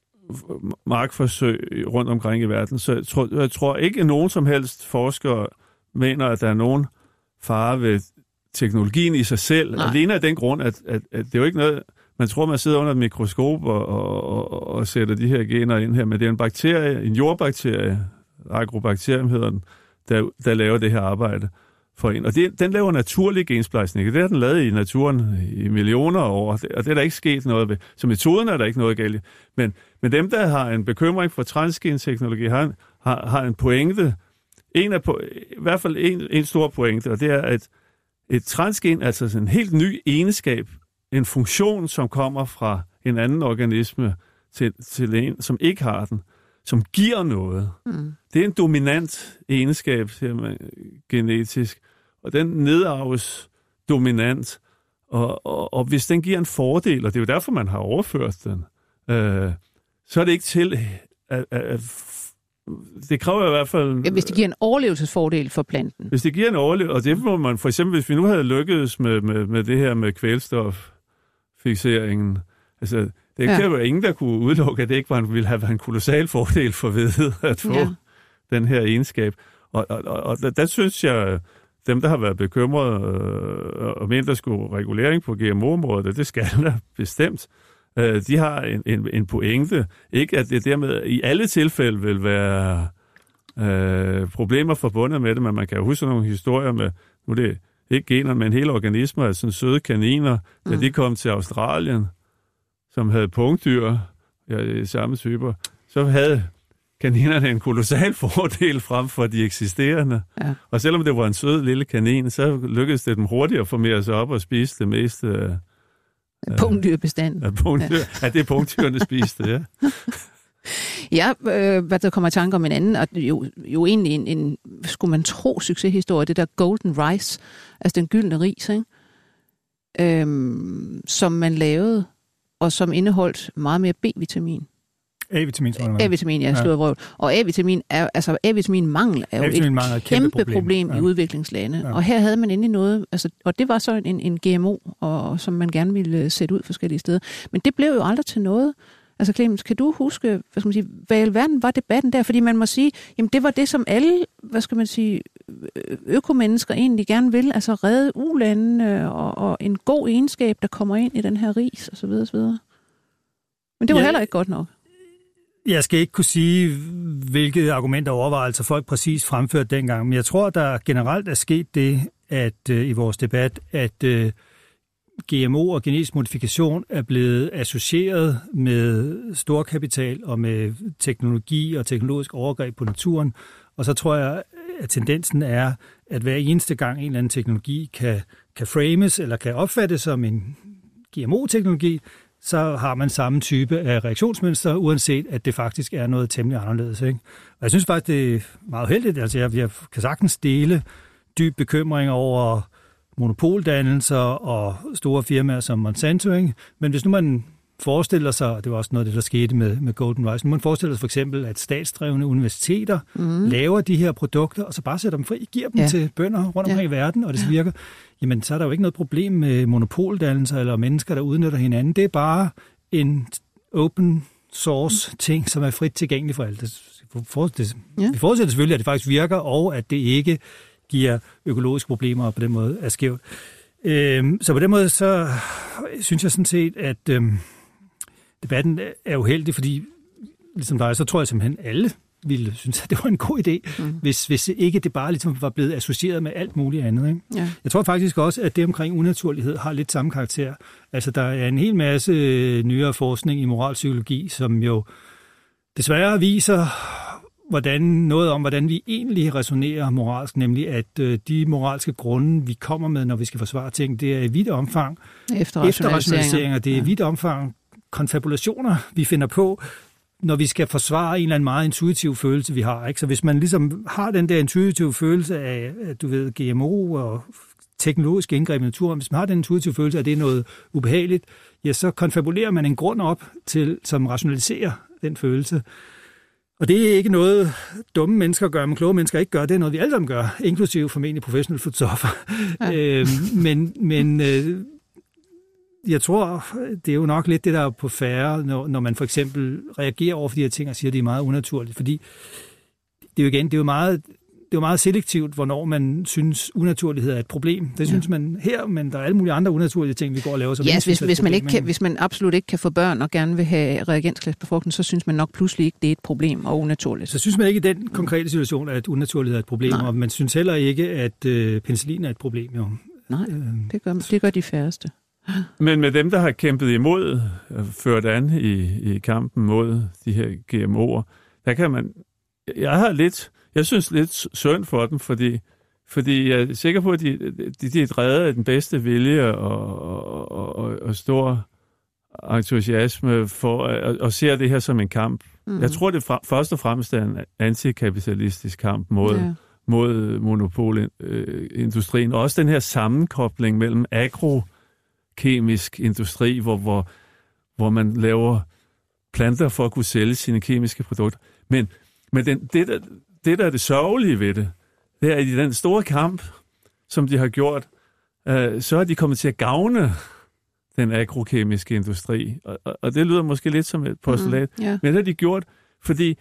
markforsøg rundt omkring i verden, så jeg tror, jeg tror ikke, at nogen som helst forskere mener, at der er nogen fare ved teknologien i sig selv. Nej. Alene af den grund, at, at, at det er jo ikke noget, man tror, man sidder under et mikroskop og, og, og, og sætter de her gener ind her, men det er en bakterie, en jordbakterie, Agrobacterium hedder den, der, der laver det her arbejde for en. Og det, den laver naturlig gensplejsning. Det har den lavet i naturen i millioner af år, og det er der ikke sket noget ved. Så metoden er der ikke noget galt i. Men, men dem, der har en bekymring for transgenteknologi, har, har, har en pointe, en af, i hvert fald en, en stor pointe, og det er, at et transgen, altså en helt ny egenskab, en funktion, som kommer fra en anden organisme til, til en, som ikke har den, som giver noget. Mm. Det er en dominant egenskab, siger man, genetisk, og den nedarves dominant, og, og, og hvis den giver en fordel, og det er jo derfor, man har overført den, øh, så er det ikke til, at, at, at det kræver i hvert fald... Ja, hvis det giver en overlevelsesfordel for planten. Hvis det giver en overlevelse, og det må man, for eksempel, hvis vi nu havde lykkedes med, med, med det her med kvælstoffixeringen, altså, det ja. kan jo ingen, der kunne udelukke, at det ikke var en, ville have været en kolossal fordel for vedet at få ja. den her egenskab. Og, og, og, og der, der synes jeg, dem, der har været bekymrede øh, og ment, der skulle regulering på G M O-området, det skal der bestemt. Øh, de har en, en, en pointe. Ikke at det dermed i alle tilfælde vil være øh, problemer forbundet med det, men man kan jo huske nogle historier med, nu er det ikke gener, men hele organismer, altså sådan søde kaniner, mm. da de kom til Australien, som havde pungdyr, ja, samme typer, så havde kaninerne en kolossal fordel frem for de eksisterende. Ja. Og selvom det var en sød lille kanin, så lykkedes det dem hurtigt at formere sig op og spise det meste af, Punktdyrbestanden. Ja, punktdyr, ja. ja, det er punktdyrene spiste, ja. Ja, øh, hvad der kommer i tanke om en anden, og jo, jo egentlig en, en, skulle man tro, succeshistorie, det der Golden Rice, altså den gyldne ris, ikke? Øhm, som man lavede, og som indeholdt meget mere B-vitamin. A-vitamin, tror jeg. A-vitamin, ja, slået vrøvl. Og A-vitamin er, altså A-vitamin-mangel er jo et kæmpe, kæmpe problem, problem ja. i udviklingslande. Ja. Og her havde man endelig noget, altså, og det var så en, en G M O, og, som man gerne ville sætte ud forskellige steder. Men det blev jo aldrig til noget. Altså Clemens, kan du huske, hvad skal man sige, hvad i alverden var debatten der? Fordi man må sige, jamen det var det, som alle, hvad skal man sige, økomennesker egentlig gerne vil, altså redde ulandene og, og en god egenskab, der kommer ind i den her ris, og så videre, og så videre. Men det var ja, heller ikke godt nok. Jeg skal ikke kunne sige, hvilke argumenter og overvejelser folk præcis fremførte dengang, men jeg tror, der generelt er sket det, at uh, i vores debat, at uh, G M O og genetisk modifikation er blevet associeret med storkapital og med teknologi og teknologisk overgreb på naturen. Og så tror jeg, at tendensen er, at hver eneste gang en eller anden teknologi kan, kan frames eller kan opfattes som en G M O-teknologi, så har man samme type af reaktionsmønster, uanset at det faktisk er noget temmelig anderledes. Ikke? Og jeg synes faktisk, det er meget heldigt. Altså, jeg, jeg kan sagtens dele dyb bekymring over monopoldannelser og store firmaer som Monsanto. Ikke? Men hvis nu man forestiller sig, og det var også noget af det, der skete med, med Golden Rice, nu man forestiller sig for eksempel, at statsdrevne universiteter mm. laver de her produkter, og så bare sætter dem fri, giver dem ja. til bønder rundt omkring ja. i verden, og det virker, jamen så er der jo ikke noget problem med monopoldannelser eller mennesker, der udnytter hinanden. Det er bare en open source ting, som er frit tilgængelig for alt. Det, det, ja. Vi forudsætter selvfølgelig, at det faktisk virker, og at det ikke giver økologiske problemer, og på den måde er skævt. Øhm, så på den måde, så synes jeg sådan set, at øhm, debatten er uheldig, fordi ligesom dig, så tror jeg simpelthen alle ville synes, at det var en god idé, mm. hvis, hvis ikke det bare ligesom var blevet associeret med alt muligt andet. Ikke? Ja. Jeg tror faktisk også, at det omkring unaturlighed har lidt samme karakter. Altså, der er en hel masse nyere forskning i moralpsykologi, som jo desværre viser hvordan, noget om, hvordan vi egentlig resonerer moralsk, nemlig at øh, de moralske grunde, vi kommer med, når vi skal forsvare ting, det er i vidt omfang efterrationaliseringer, det er i vidt omfang konfabulationer, vi finder på, når vi skal forsvare en eller anden meget intuitiv følelse, vi har. Ikke? Så hvis man ligesom har den der intuitive følelse af, du ved, G M O og teknologisk indgreb i naturen, hvis man har den intuitive følelse af, at det er noget ubehageligt, ja, så konfabulerer man en grund op, til, som rationaliserer den følelse. Og det er ikke noget, dumme mennesker gør, men kloge mennesker ikke gør. Det er noget, vi alle sammen gør, inklusive formentlig professionelle filosofer. Ja. øh, men men øh, jeg tror, det er jo nok lidt det, der er på færre, når, når man for eksempel reagerer over for de her ting og siger, at det er meget unaturligt. Fordi det er jo igen, det er jo meget, det er jo meget selektivt, hvornår man synes, unaturlighed er et problem. Det synes ja. man her, men der er alle mulige andre unaturlige ting, vi går og laver. Som ja, hvis, hvis, man ikke kan, hvis man absolut ikke kan få børn og gerne vil have reagensglasbefrugtning, så synes man nok pludselig ikke, det er et problem og unaturligt. Så synes man ikke i den konkrete situation, at unaturlighed er et problem, Nej. og man synes heller ikke, at øh, penicillin er et problem. Jo. Nej, øh, det, gør, det gør de færreste. Men med dem, der har kæmpet imod, ført an i, i kampen mod de her G M O'er, der kan man... Jeg har lidt... Jeg synes lidt synd for dem, fordi, fordi jeg er sikker på, at de, de, de er drevet af den bedste vilje og, og, og, og stor entusiasme for, og, og ser det her som en kamp. Mm. Jeg tror, det fra, først og fremmest er en antikapitalistisk kamp mod, ja. mod monopolindustrien. Og også den her sammenkobling mellem agrokemisk industri, hvor, hvor, hvor man laver planter for at kunne sælge sine kemiske produkter. Men, men den, det der... Det, der er det sørgelige ved det, det er, at i den store kamp, som de har gjort, øh, så er de kommet til at gavne den agrokemiske industri. Og, og, og det lyder måske lidt som et postulat, mm, yeah. men det har de gjort, fordi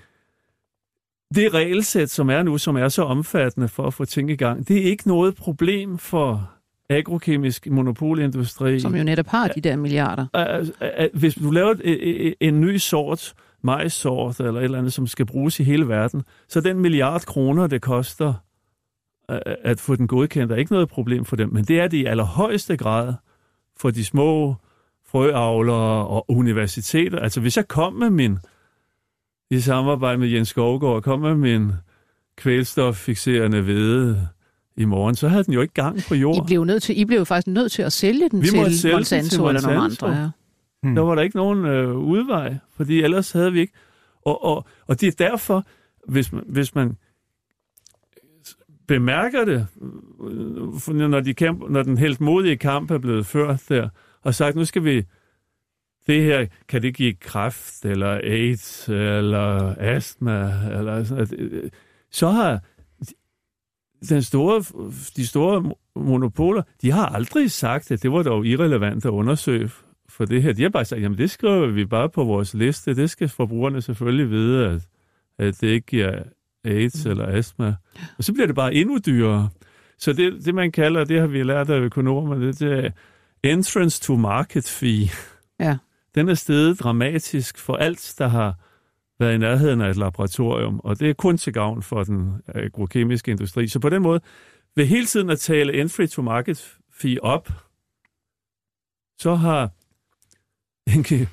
det regelsæt, som er nu, som er så omfattende for at få ting i gang, det er ikke noget problem for agrokemisk monopolindustri. Som jo netop har de der milliarder. At, at, at, hvis du laver en, en ny sort majssort eller et eller andet, som skal bruges i hele verden, så den milliard kroner, det koster at få den godkendt, er ikke noget problem for dem, men det er det i allerhøjeste grad for de små frøavlere og universiteter. Altså hvis jeg kom med min, i samarbejde med Jens Skovgaard, kom med min kvælstoffikserende hvede i morgen, så havde den jo ikke gang på jord. I blev, nødt til, I blev jo faktisk nødt til at sælge den Vi til sælge Monsanto, til eller nogle Monsanto. andre. Ja. Hmm. Der var der ikke nogen øh, udvej, fordi ellers havde vi ikke. Og, og, og det er derfor, hvis man, hvis man bemærker det, når, de kæmper, når den helt modige kamp er blevet ført der, og sagt, nu skal vi, det her, kan det give kræft, eller AIDS, eller astma, eller sådan noget. Så har den store, de store monopoler, de har aldrig sagt, at det var dog irrelevant at undersøge for det her. De har bare sagt, jamen det skriver vi bare på vores liste. Det skal forbrugerne selvfølgelig vide, at, at det ikke giver AIDS mm. eller astma. Og så bliver det bare endnu dyrere. Så det, det man kalder, det har vi lært af økonomerne, det, det er entrance to market fee. Ja. Den er steget dramatisk for alt, der har været i nærheden af et laboratorium, og det er kun til gavn for den agrokemiske industri. Så på den måde, ved hele tiden at tale entry to market fee op, så har N G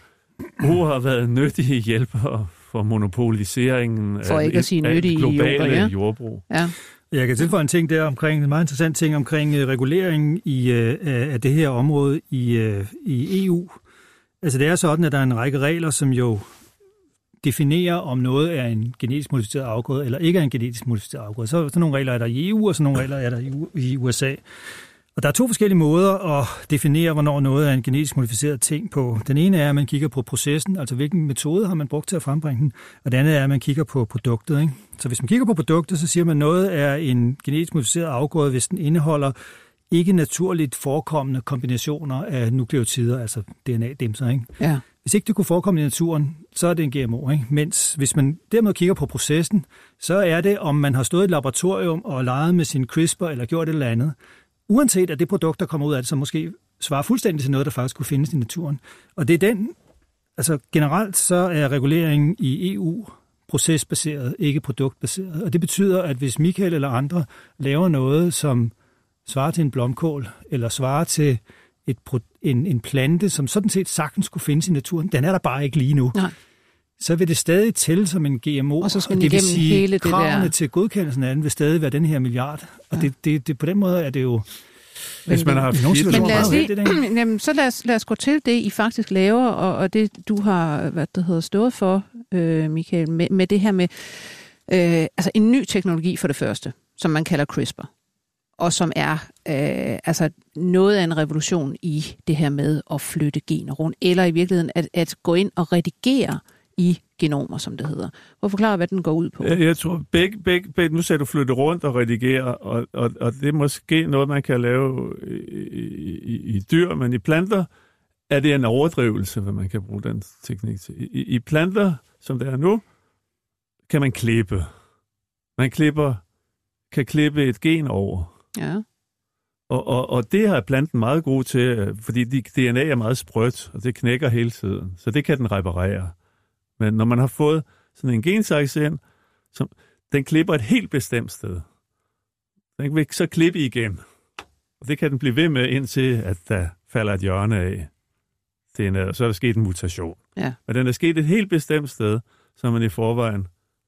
O har været nyttige hjælpere for monopoliseringen for ikke af, at sige af globale jord, ja. jordbrug. Ja. Jeg kan tilføje en ting der omkring, en meget interessant ting omkring uh, reguleringen i, uh, af det her område i, uh, i E U. Altså det er sådan, at der er en række regler, som jo definerer, om noget er en genetisk modificeret afgrøde, eller ikke er en genetisk modificeret afgrøde. Så sådan nogle regler er der i E U, og sådan nogle regler er der i U S A. Og der er to forskellige måder at definere, hvornår noget er en genetisk modificeret ting på. Den ene er, at man kigger på processen, altså hvilken metode har man brugt til at frembringe den, og den anden er, at man kigger på produktet. Ikke? Så hvis man kigger på produktet, så siger man, at noget er en genetisk modificeret afgrøde, hvis den indeholder ikke naturligt forekommende kombinationer af nukleotider, altså D N A-dimser. Ikke? Ja. Hvis ikke det kunne forekomme i naturen, så er det en G M O. Ikke? Mens hvis man dermed kigger på processen, så er det, om man har stået i et laboratorium og leget med sin CRISPR eller gjort et eller andet, uanset at det produkt, der kommer ud af det, så måske svarer fuldstændig til noget, der faktisk kunne findes i naturen. Og det er den, altså generelt så er reguleringen i E U procesbaseret, ikke produktbaseret. Og det betyder, at hvis Michael eller andre laver noget, som svarer til en blomkål, eller svarer til et, en, en plante, som sådan set sagtens kunne findes i naturen, den er der bare ikke lige nu. Nej. Så vil det stadig tælle som en G M O, og så skal og det vil sige, hele det kravene der... til godkendelsen af den vil stadig være den her milliard. Og ja. det, det, det, på den måde er det jo... Hvis man har haft men, men lad os lige, jamen, så lad os, lad os gå til det, I faktisk laver, og, og det, du har hvad det hedder, stået for, øh, Michael, med, med det her med øh, altså en ny teknologi for det første, som man kalder CRISPR, og som er øh, altså noget af en revolution i det her med at flytte gener rundt, eller i virkeligheden at, at gå ind og redigere i genomer, som det hedder. Hvor forklare, hvad den går ud på? Jeg, jeg tror, begge, begge, begge, nu sagde du flytte rundt og redigere, og, og, og det er måske noget, man kan lave i, i, i dyr, men i planter er det en overdrivelse, hvad man kan bruge den teknik til. I, i planter, som det er nu, kan man klippe. Man klipper, kan klippe et gen over. Ja. Og, og, og det har planten meget god til, fordi D N A er meget sprødt, og det knækker hele tiden. Så det kan den reparere. Men når man har fået sådan en gensakse ind, som, den klipper et helt bestemt sted. Den vil så klippe igen. Og det kan den blive ved med, indtil at der falder et hjørne af. Det er en, så er der sket en mutation. Ja. Men den er sket et helt bestemt sted, som man i forvejen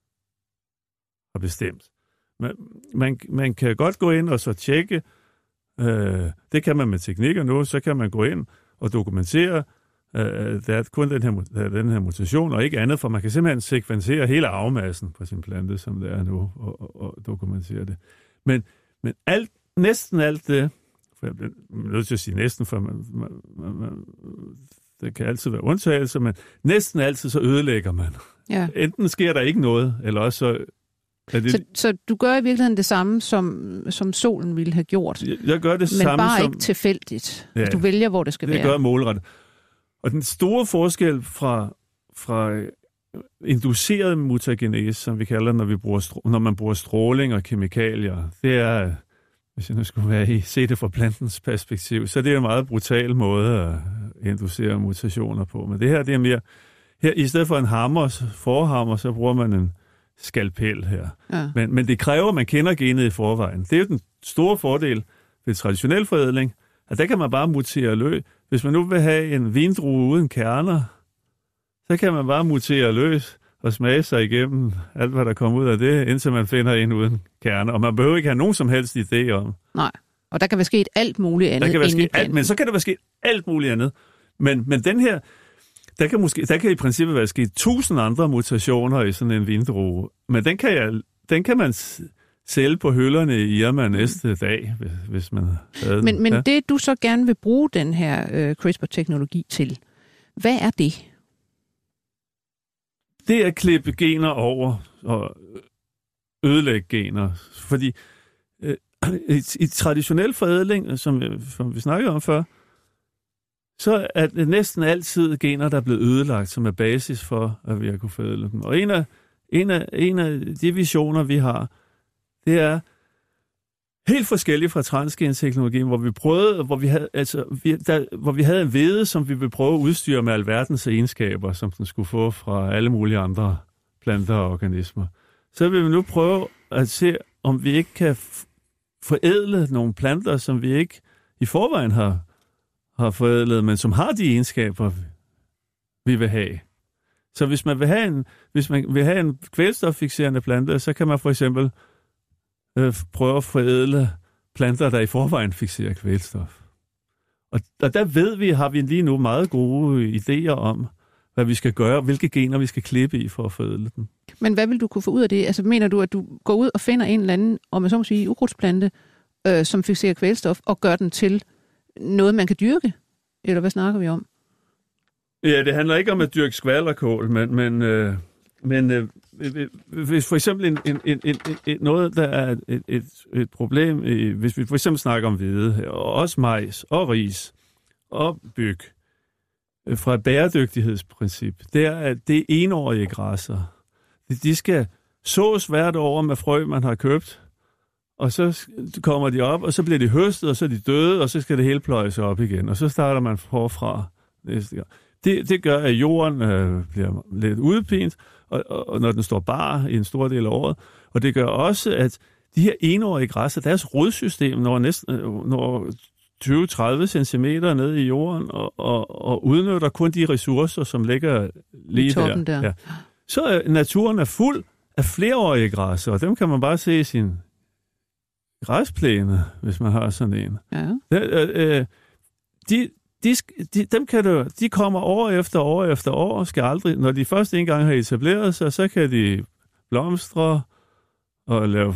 har bestemt. Man, man, man kan godt gå ind og så tjekke. Øh, det kan man med teknikker nu. Så kan man gå ind og dokumentere, der er kun den her, den her mutation, og ikke andet, for man kan simpelthen sekvensere hele arvemassen på sin plante, som det er nu, og, og, og dokumentere det. Men, men alt, næsten alt det, for jeg bliver nødt til at sige næsten, for man, man, man, man, det kan altid være undtagelser, men næsten altid så ødelægger man. Ja. Enten sker der ikke noget, eller også så... Det... Så, så du gør i virkeligheden det samme, som, som solen ville have gjort? Jeg, jeg gør det men samme Men bare som... ikke tilfældigt. Ja, du vælger, hvor det skal det være. Det gør målrettet. Og den store forskel fra, fra induceret mutagenese, som vi kalder, når, vi bruger, når man bruger stråling og kemikalier, det er, hvis jeg nu skulle være i, se det fra plantens perspektiv, så det er en meget brutal måde at inducere mutationer på. Men det her, det er mere, her, i stedet for en hammer, forhammer, så bruger man en skalpel her. Ja. Men, men det kræver, at man kender genet i forvejen. Det er jo den store fordel ved traditionel forædling, at der kan man bare mutere løs. Hvis man nu vil have en vindrue uden kerner, så kan man bare mutere løs, at smage sig igennem alt, hvad der kommer ud af det, indtil man finder en uden kerne. Og man behøver ikke have nogen som helst idé om. Nej, og der kan være sket alt muligt andet. Der kan være sket alt, men så kan der være sket alt muligt andet. Men, men den her, der kan, måske, der kan i princippet være sket tusind andre mutationer i sådan en vindrue. Men den kan, jeg, den kan man sælge på hylderne i Irma næste dag, hvis, hvis man havde Men, den. men Ja. det, du så gerne vil bruge den her øh, CRISPR-teknologi til, hvad er det? Det er at klippe gener over og ødelægge gener. Fordi øh, i, i traditionel forædling, som, som vi snakkede om før, så er det næsten altid gener, der er blevet ødelagt, som er basis for, at vi har kunnet forædle dem. Og en af, en af, en af de visioner, vi har, det er helt forskelligt fra transgenteknologien, hvor vi prøvede, hvor vi havde, altså, vi, der, hvor vi havde en hvede, som vi ville prøve at udstyre med alverdens egenskaber, som den skulle få fra alle mulige andre planter og organismer. Så vil vi nu prøve at se, om vi ikke kan forædle nogle planter, som vi ikke i forvejen har, har forædlet, men som har de egenskaber, vi vil have. Så hvis man vil have en, hvis man vil have en kvælstoffikserende plante, så kan man for eksempel øh, prøve at forædle planter, der i forvejen fikserer kvælstof. Og, og der ved vi, har vi lige nu meget gode idéer om, hvad vi skal gøre, hvilke gener vi skal klippe i for at forædle dem. Men hvad vil du kunne få ud af det? Altså mener du, at du går ud og finder en eller anden, om man så må sige, ukrudtsplante, øh, som fikserer kvælstof, og gør den til noget, man kan dyrke? Eller hvad snakker vi om? Ja, det handler ikke om at dyrke skvalderkål, men, men, øh, men øh, hvis for eksempel en, en, en, en, en, noget, der er et, et, et problem, i, hvis vi for eksempel snakker om hvede, og også majs, og ris, og byg, øh, fra et bæredygtighedsprincip, det er, at det er enårige græsser. De skal sås hvert år med frø, man har købt, og så kommer de op, og så bliver de høstet, og så er de døde, og så skal det hele pløjes op igen, og så starter man forfra næste gang. Det, det gør, at jorden øh, bliver lidt udpint, og, og, og når den står bar i en stor del af året. Og det gør også, at de her enårige græsser, deres rodsystem når næsten når tyve til tredive centimeter ned i jorden, og, og, og udnytter kun de ressourcer, som ligger lige der. der. Ja. Så er naturen er fuld af flereårige græsser, og dem kan man bare se i sin græsplæne, hvis man har sådan en. Ja. De, øh, de De, de, dem kan du, de kommer år efter år efter år, og skal aldrig, når de først en gang har etableret sig, så kan de blomstre og lave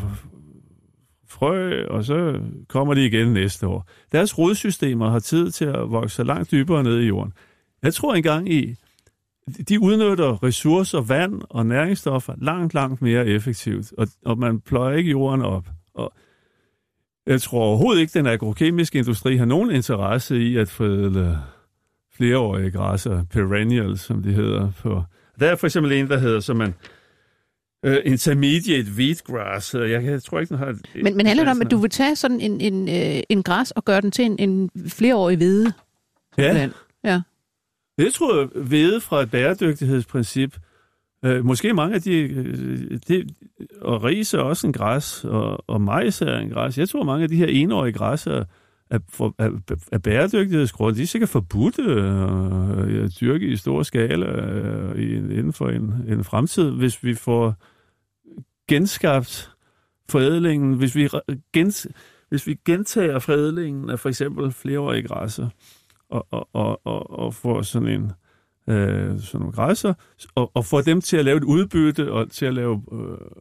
frø, og så kommer de igen næste år. Deres rodsystemer har tid til at vokse langt dybere ned i jorden. Jeg tror engang i, de udnytter ressourcer, vand og næringsstoffer langt, langt mere effektivt, og, og man pløjer ikke jorden op. Og jeg tror overhovedet ikke, at den agrokemiske industri har nogen interesse i at forædle flereårige græsser, perennials, som de hedder. På. Der er for eksempel en, der hedder som en uh, intermediate wheatgrass. Jeg, jeg tror ikke, den har... Et, men, men handler det om, at du vil tage sådan en, en, en, en græs og gøre den til en, en flereårig hvede? Ja. ja. Det tror jeg, hvede fra et bæredygtighedsprincip. Uh, måske mange af de, de... Og ris er også en græs, og, og majs er en græs. Jeg tror, mange af de her enårige græsser er, er, er, er bæredygtighedsgrund. De er sikkert forbudte øh, at dyrke i stor skala øh, inden for en, en fremtid, hvis vi får genskabt forædlingen, hvis vi, gens, hvis vi gentager forædlingen af for eksempel flereårige græsser, og, og, og, og, og får sådan en øh, sådan nogle græsser, og, og får dem til at lave et udbytte, og til at lave øh,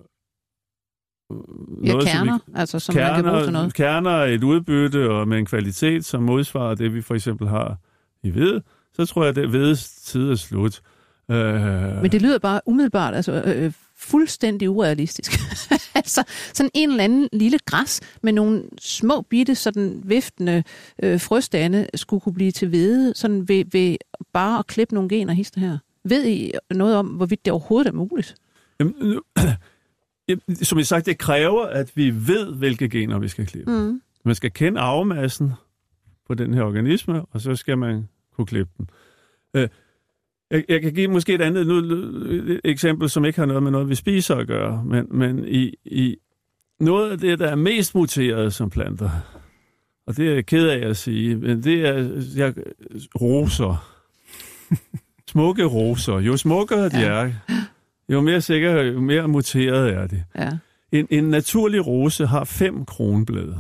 ja, noget, kerner, som vi, altså som kerner, man kan bruge til noget. Kerner er et udbytte, og med en kvalitet, som modsvarer det, vi for eksempel har i hvede, så tror jeg, at det hvedes tid er slut. Øh, Men det lyder bare umiddelbart altså, øh, fuldstændig urealistisk. altså sådan en eller anden lille græs med nogle små bitte, sådan viftende øh, frøstande skulle kunne blive til hvede, sådan ved, ved bare at klippe nogle gener hister her. Ved I noget om, hvorvidt det overhovedet er muligt? Jamen, nu, som jeg sagt, det kræver, at vi ved, hvilke gener vi skal klippe. Mm. Man skal kende arvemassen på den her organisme, og så skal man kunne klippe den. Øh, Jeg, jeg kan give måske et andet nu, et eksempel, som ikke har noget med noget, vi spiser at gøre, men, men i, i noget af det, der er mest muteret som planter, og det er jeg ked af at sige, men det er jeg, roser. Smukke roser. Jo smukkere de er, Jo mere sikker, jo mere muteret er det. Ja. En, en naturlig rose har fem kronblade.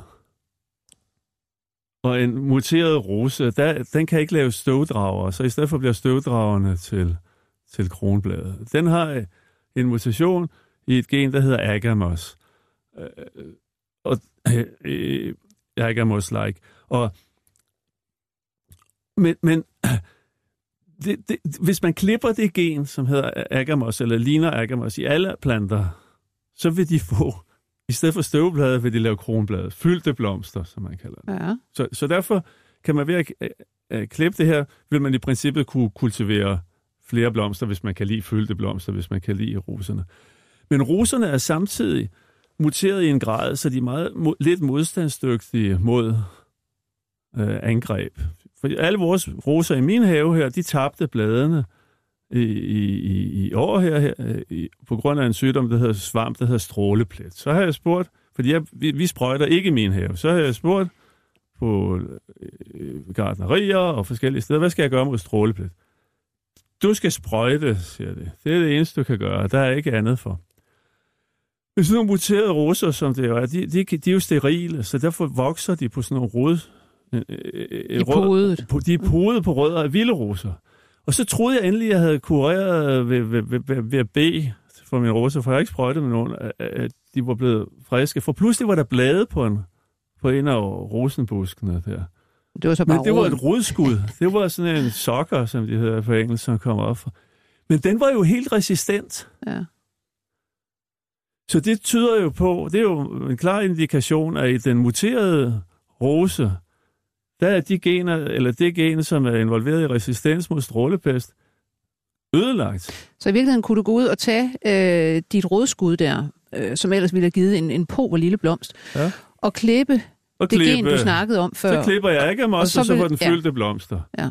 Og en muteret rose, der, den kan ikke lave støvdrager, så i stedet for bliver støvdragerne til, til kronblade. Den har en mutation i et gen, der hedder agamos. Øh, og øh, agamos-like. Og, men men det, det, hvis man klipper det gen, som hedder agamos, eller ligner agamos i alle planter, så vil de få, i stedet for støvblade, vil de lave kronblade. Fyldte blomster, som man kalder det. Ja. Så, så derfor kan man ved at, at klippe det her, vil man i princippet kunne kultivere flere blomster, hvis man kan lide fyldte blomster, hvis man kan lide roserne. Men roserne er samtidig muteret i en grad, så de er meget, mo- lidt modstandsdygtige mod øh, angreb. For alle vores roser i min have her, de tabte bladene i, i, i år her, her i, på grund af en sygdom, der hedder svamp, der hedder stråleplet. Så har jeg spurgt, fordi jeg, vi, vi sprøjter ikke i min have, så har jeg spurgt på øh, gartnerier og forskellige steder, hvad skal jeg gøre mod stråleplet? Du skal sprøjte, siger det. Det er det eneste, du kan gøre. Der er ikke andet for. Hvis nogle muterede roser, som det er, de, de, de er jo sterile, så derfor vokser de på sådan nogle rød... De er podet. De er podet på rødder af vilde roser. Og så troede jeg endelig, at jeg havde kureret ved, ved, ved, ved, ved at bede for mine roser, for jeg har ikke sprøjtet med nogen, at de var blevet friske. For pludselig var der blade på en, på en af rosenbuskene der. Det var så bare Men det var et rodskud. Det var sådan en sokker, som de hedder på engelsk, som kom op fra. Men den var jo helt resistent. Ja. Så det tyder jo på, det er jo en klar indikation, at i den muterede rose, der er de gener, eller det gen, som er involveret i resistens mod strålepest, ødelagt. Så i virkeligheden kunne du gå ud og tage øh, dit rodskud der, øh, som ellers ville have givet en, en pover lille blomst, ja. og klippe og det klippe, gen, du snakkede om før. Så klipper jeg agamos, og så, og så var den fyldte ja. blomster. Ja.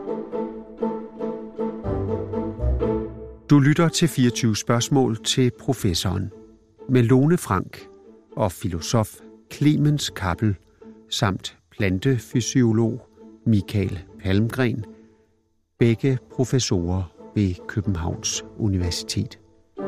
Du lytter til fireogtyve spørgsmål til professoren med Lone Frank og filosof Clemens Kappel samt plantefysiolog Michael Palmgren, begge professorer ved Københavns Universitet.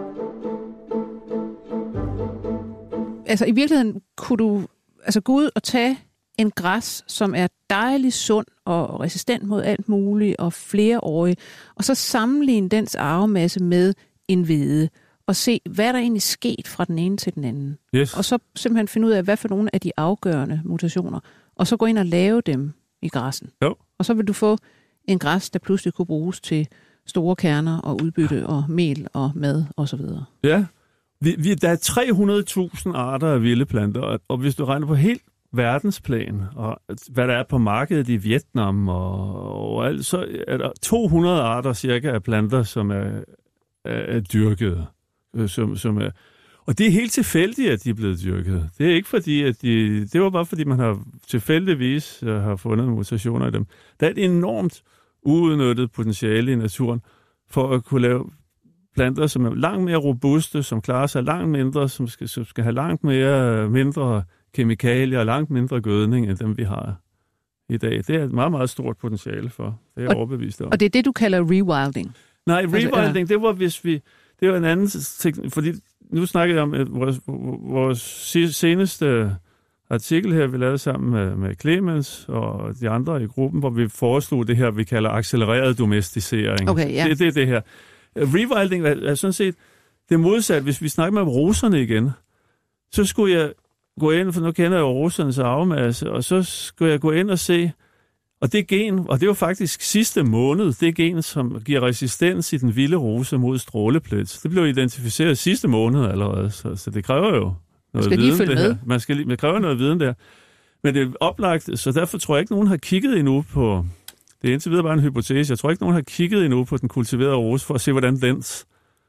Altså i virkeligheden kunne du altså gå ud og tage en græs, som er dejlig sund og resistent mod alt muligt og flereårig, og så sammenligne dens arvemasse med en hvede og se, hvad der egentlig sket fra den ene til den anden. Yes. Og så simpelthen finde ud af, hvad for nogle af de afgørende mutationer, og så gå ind og lave dem i græssen. Jo. Og så vil du få en græs, der pludselig kunne bruges til store kerner og udbytte og mel og mad osv. Ja, vi, vi, der er tre hundrede tusind arter af vilde planter, og, og hvis du regner på helt verdensplan, og hvad der er på markedet i Vietnam og, og alt, så er der to hundrede arter cirka af planter, som er, er, er dyrket. Som, som er, og det er helt tilfældigt, at de er blevet dyrket. Det er ikke fordi, at de... Det var bare fordi, man har tilfældigvis har fundet mutationer i dem. Der er et enormt uudnyttet potentiale i naturen for at kunne lave planter, som er langt mere robuste, som klarer sig langt mindre, som skal, som skal have langt mere mindre kemikalier og langt mindre gødning, end dem vi har i dag. Det er et meget, meget stort potentiale for. Det er jeg overbevist om. Og det er det, du kalder rewilding? Nej, rewilding, altså, ja. det var hvis vi... Det var en anden ting, fordi nu snakker jeg om at vores, vores seneste artikel her, vi lavede sammen med, med Clemens og de andre i gruppen, hvor vi foreslog det her, vi kalder accelereret domesticering. Okay, ja. Det er det, det her. Rewilding er, er sådan set det modsatte. Hvis vi snakker med roserne igen, så skulle jeg gå ind, for nu kender jeg jo rosernes arvemasse, og så skulle jeg gå ind og se, og det gen, og det var faktisk sidste måned, det gen, som giver resistens i den vilde rose mod stråleplet. Det blev identificeret sidste måned allerede, så, så det kræver jo noget skal viden, det med. her. Man skal lige, man kræver noget viden der. Men det er oplagt, så derfor tror jeg ikke, nogen har kigget endnu på, det er indtil videre bare en hypotese, jeg tror ikke, nogen har kigget endnu på den kultiverede rose, for at se, hvordan dens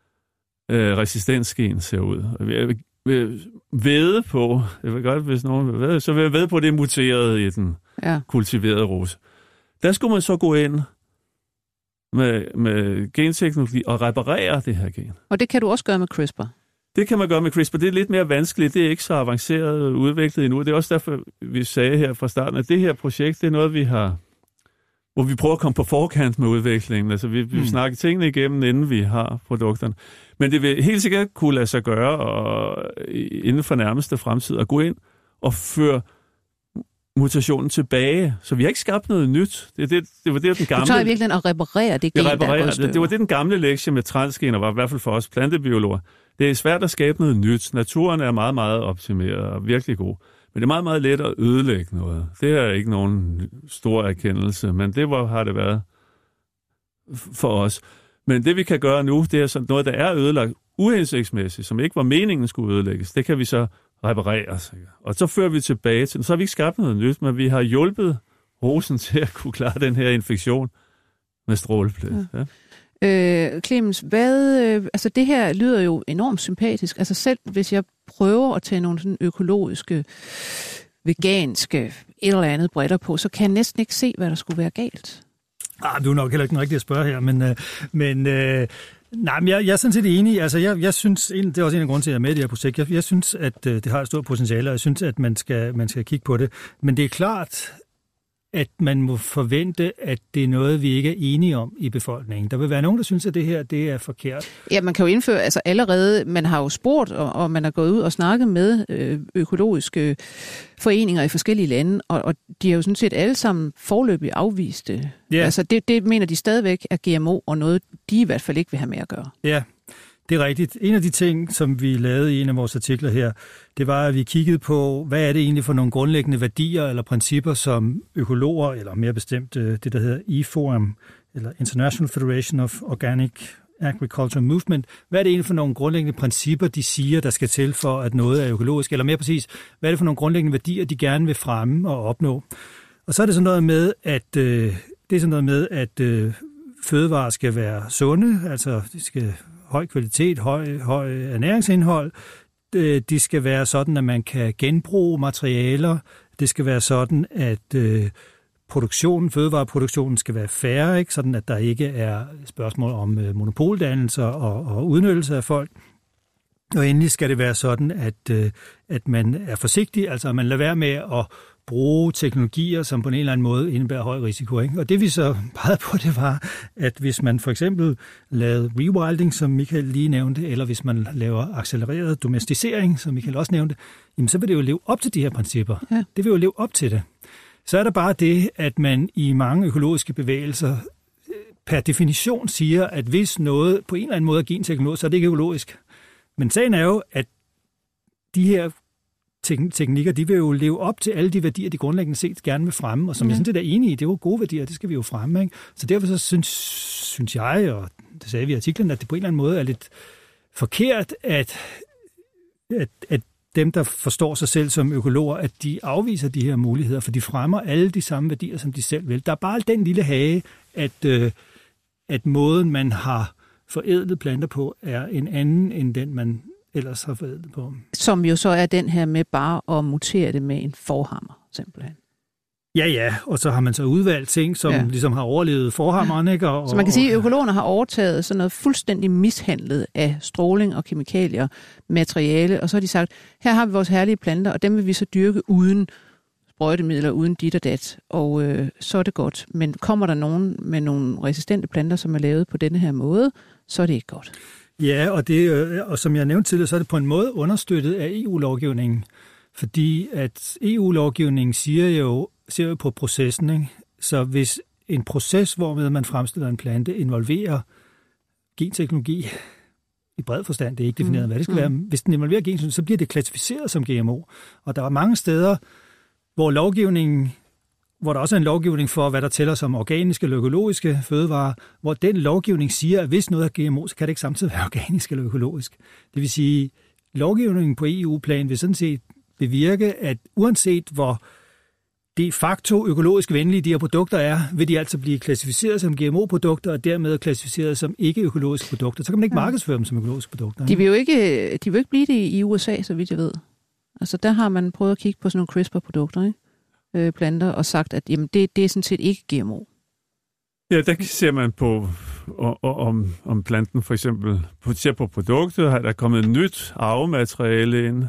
øh, resistensgen ser ud. Jeg vil, vil væde på, jeg vil godt, hvis nogen vil væde, så vil jeg væde på, det er muteret i den ja. kultiverede rose. Der skulle man så gå ind med, med genteknologi og reparere det her gen. Og det kan du også gøre med CRISPR? Det kan man gøre med CRISPR. Det er lidt mere vanskeligt. Det er ikke så avanceret udviklet endnu. Det er også derfor, vi sagde her fra starten, at det her projekt, det er noget, vi har hvor vi prøver at komme på forkant med udviklingen. Altså, vi, vi mm. snakker tingene igennem, inden vi har produkterne. Men det vil helt sikkert kunne lade sig gøre, og inden for nærmeste fremtid, at gå ind og føre mutationen tilbage. Så vi har ikke skabt noget nyt. Det, det, det var det, den gamle... Du tager virkelig at reparere det gen, der er gået det, det var det, den gamle lektie med transgener var, i hvert fald for os plantebiologer. Det er svært at skabe noget nyt. Naturen er meget, meget optimeret og virkelig god. Men det er meget, meget let at ødelægge noget. Det er ikke nogen stor erkendelse, men det var, har det været for os. Men det, vi kan gøre nu, det er sådan noget, der er ødelagt uhensigtsmæssigt, som ikke var meningen skulle ødelægges. Det kan vi så reparere. Og så fører vi tilbage til, så har vi ikke skabt noget nyt, men vi har hjulpet rosen til at kunne klare den her infektion med stråleplet. Ja. Ja. Øh, Clemens, hvad, øh, altså det her lyder jo enormt sympatisk. Altså selv hvis jeg prøver at tage nogle sådan økologiske, veganske, et eller andet briller på, så kan jeg næsten ikke se, hvad der skulle være galt. Ah, du er nok heller ikke den rigtige at spørge her, men... Øh, men øh Nej, men jeg, jeg er sådan set enig. Altså, jeg, jeg synes, det er også en af grunden til, at jeg er med i det her projekt. Jeg, jeg synes, at det har et stort potentiale, og jeg synes, at man skal, man skal kigge på det. Men det er klart, at man må forvente, at det er noget, vi ikke er enige om i befolkningen. Der vil være nogen, der synes, at det her det er forkert. Ja, man kan jo indføre, altså allerede, man har jo spurgt, og, og man har gået ud og snakket med øh, økologiske foreninger i forskellige lande, og, og de har jo sådan set alle sammen foreløbig afviste. Ja. Altså det, det mener de stadigvæk er G M O, og noget, de i hvert fald ikke vil have med at gøre. Ja, det er rigtigt. En af de ting, som vi lavede i en af vores artikler her, det var, at vi kiggede på, hvad er det egentlig for nogle grundlæggende værdier eller principper, som økologer, eller mere bestemt det, der hedder I F O R M, eller International Federation of Organic Agriculture Movement, hvad er det egentlig for nogle grundlæggende principper, de siger, der skal til for, at noget er økologisk, eller mere præcis, hvad er det for nogle grundlæggende værdier, de gerne vil fremme og opnå. Og så er det sådan noget med, at, øh, det er sådan noget med, at øh, fødevarer skal være sunde, altså de skal høj kvalitet, høj, høj ernæringsindhold. De skal være sådan, at man kan genbruge materialer. Det skal være sådan, at øh, produktionen, fødevareproduktionen skal være fair, ikke? Sådan at der ikke er spørgsmål om øh, monopoldannelser og, og udnyttelse af folk. Og endelig skal det være sådan, at, øh, at man er forsigtig, altså at man lader være med at bruge teknologier, som på en eller anden måde indebærer høj risiko. Ikke? Og det vi så pegede på, det var, at hvis man for eksempel lavede rewilding, som Michael lige nævnte, eller hvis man laver accelereret domesticering, som Michael også nævnte, jamen så vil det jo leve op til de her principper. Ja. Det vil jo leve op til det. Så er der bare det, at man i mange økologiske bevægelser per definition siger, at hvis noget på en eller anden måde er genteknologisk, så er det ikke økologisk. Men sagen er jo, at de her teknikker, de vil jo leve op til alle de værdier, de grundlæggende set gerne vil fremme, og som ja. jeg sådan set er enige i, det er jo gode værdier, det skal vi jo fremme. Ikke? Så derfor så synes, synes jeg, og det sagde vi i artiklen, at det på en eller anden måde er lidt forkert, at, at, at dem, der forstår sig selv som økologer, at de afviser de her muligheder, for de fremmer alle de samme værdier, som de selv vil. Der er bare den lille hage, at, øh, at måden, man har forædlet planter på, er en anden end den, man ellers har forædlet på. Som jo så er den her med bare at mutere det med en forhammer, simpelthen. Ja, ja, og så har man så udvalgt ting, som ja. ligesom har overlevet forhammeren, ikke? Og, så man kan sige, at økologerne har overtaget sådan noget fuldstændig mishandlet af stråling og kemikalier, materiale, og så har de sagt, her har vi vores herlige planter, og dem vil vi så dyrke uden sprøjtemidler, uden dit og dat, og øh, så er det godt. Men kommer der nogen med nogle resistente planter, som er lavet på denne her måde, så er det ikke godt. Ja, og, det, og som jeg nævnte tidligere, så er det på en måde understøttet af E U-lovgivningen, fordi at E U-lovgivningen siger jo, ser jo på processen, ikke? Så hvis en proces, hvormed man fremstiller en plante, involverer genteknologi i bred forstand, det er ikke defineret, mm. hvad det skal mm. være, hvis den involverer genteknologi, så bliver det klassificeret som G M O. Og der er mange steder, hvor lovgivningen, hvor der også er en lovgivning for, hvad der tæller som organiske eller økologiske fødevarer, hvor den lovgivning siger, at hvis noget er G M O, så kan det ikke samtidig være organisk eller økologisk. Det vil sige, lovgivningen på E U-plan vil sådan set bevirke, at uanset hvor de facto økologisk venlige de her produkter er, vil de altså blive klassificeret som G M O-produkter, og dermed klassificeret som ikke-økologiske produkter. Så kan man ikke markedsføre dem som økologiske produkter. De vil jo ikke, de vil ikke blive det i U S A, så vidt jeg ved. Altså der har man prøvet at kigge på sådan nogle CRISPR-produkter, ikke? Øh, planter, og sagt, at jamen, det, det er sådan set ikke G M O. Ja, der ser man på, om, om planten for eksempel, ser på produktet, har der kommet nyt arvemateriale ind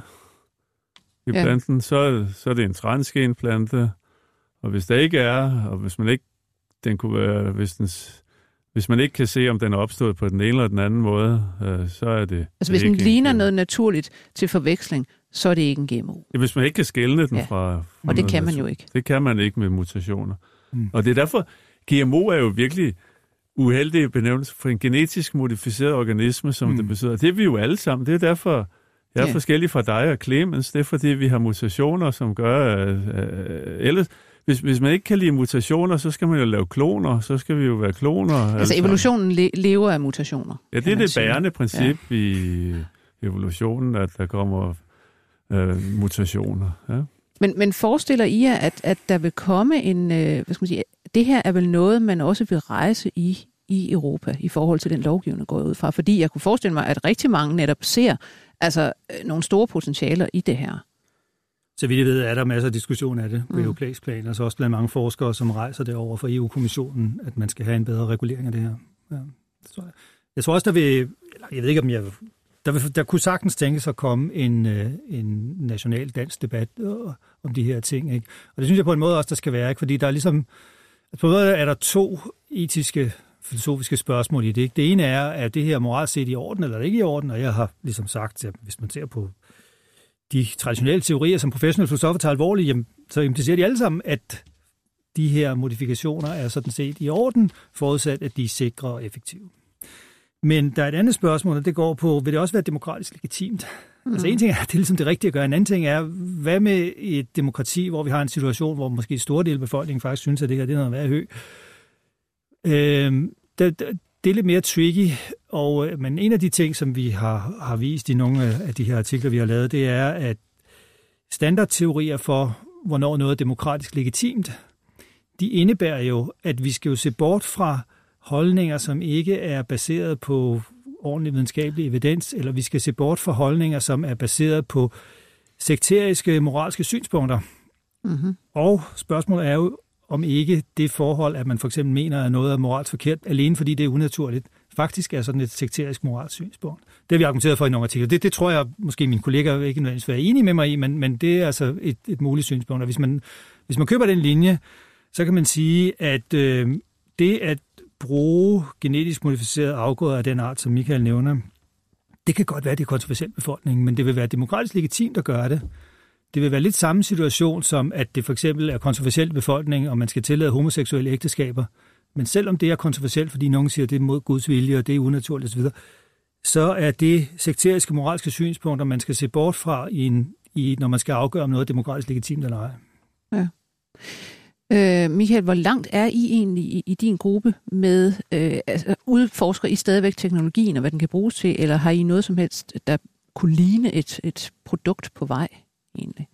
i ja. planten, så, så er det en transgenplante. Og hvis der ikke er, og hvis man ikke den kunne være, hvis, den, hvis man ikke kan se, om den er opstået på den ene eller den anden måde, øh, så er det... Altså hvis den ligner noget naturligt til forveksling, så er det ikke en G M O. Ja, hvis man ikke kan skelne den ja. fra... fra og det kan man jo ikke. Det kan man ikke med mutationer. Mm. Og det er derfor, G M O er jo virkelig uheldig benævnelse for en genetisk modificeret organisme, som mm. det betyder. Det er vi jo alle sammen. Det er derfor... Jeg er ja. forskellig fra dig og Clemens. Det er fordi, vi har mutationer, som gør... Øh, øh, ellers, hvis, hvis man ikke kan lide mutationer, så skal man jo lave kloner. Så skal vi jo være kloner. Altså evolutionen le- lever af mutationer. Ja, det er det bærende princip ja. i evolutionen, at der kommer øh, mutationer. Ja. Men, men forestiller I jer, at, at der vil komme en... Øh, hvad skal man sige, det her er vel noget, man også vil rejse i, i Europa, i forhold til den lovgivning, går ud fra. Fordi jeg kunne forestille mig, at rigtig mange netop ser altså nogle store potentialer i det her. Så vidt jeg ved, er der masser af diskussion af det på mm. europæisk plan, og så også blandt mange forskere, som rejser det over for E U-kommissionen, at man skal have en bedre regulering af det her. Ja. Jeg tror også, der vil, eller jeg ved ikke, om jeg, der, vil, der kunne sagtens tænkes at komme en, en national dansk debat om de her ting, ikke? Og det synes jeg på en måde også, der skal være, ikke? Fordi der er ligesom, på en måde er der to etiske filosofiske spørgsmål i det. Ikke? Det ene er, er det her moralsk set i orden, eller er det ikke i orden? Og jeg har ligesom sagt, at hvis man ser på de traditionelle teorier, som professionelle filosofer tager alvorligt, jamen, så implicerer de alle sammen, at de her modifikationer er sådan set i orden, forudsat at de er sikre og effektive. Men der er et andet spørgsmål, og det går på, vil det også være demokratisk legitimt? Mm. Altså en ting er, det er ligesom det rigtige at gøre. En anden ting er, hvad med et demokrati, hvor vi har en situation, hvor måske store del af befolkningen faktisk synes, at det her det er noget værd hø. Øh, det, det er lidt mere tricky, og, men en af de ting, som vi har, har vist i nogle af de her artikler, vi har lavet, det er, at standardteorier for, hvornår noget er demokratisk legitimt, de indebærer jo, at vi skal jo se bort fra holdninger, som ikke er baseret på ordentlig videnskabelig evidens, eller vi skal se bort fra holdninger, som er baseret på sekteriske, moralske synspunkter. Mm-hmm. Og spørgsmålet er jo, om ikke det forhold, at man for eksempel mener, at noget er moralsk forkert, alene fordi det er unaturligt, faktisk er sådan et sekterisk moralsk synspunkt. Det har vi argumenteret for i nogle artikler. Det, det tror jeg, måske mine kolleger ikke nødvendigvis vil være enige med mig i, men, men det er altså et, et muligt synspunkt. Og hvis man, hvis man køber den linje, så kan man sige, at øh, det at bruge genetisk modificerede afgrøder af den art, som Michael nævner, det kan godt være, det er kontroversielt befolkningen, men det vil være demokratisk legitimt at gøre det. Det vil være lidt samme situation, som at det for eksempel er kontroversielt i befolkningen, og man skal tillade homoseksuelle ægteskaber. Men selvom det er kontroversielt, fordi nogen siger, at det er mod Guds vilje, og det er unaturligt osv., så er det sekteriske moralske synspunkter, man skal se bort fra, i en, i, når man skal afgøre, om noget er demokratisk legitimt eller ej. Ja. Øh, Michael, hvor langt er I egentlig i, i din gruppe med, øh, altså, udforsker I stadigvæk teknologien, og hvad den kan bruges til, eller har I noget som helst, der kunne ligne et, et produkt på vej egentlig?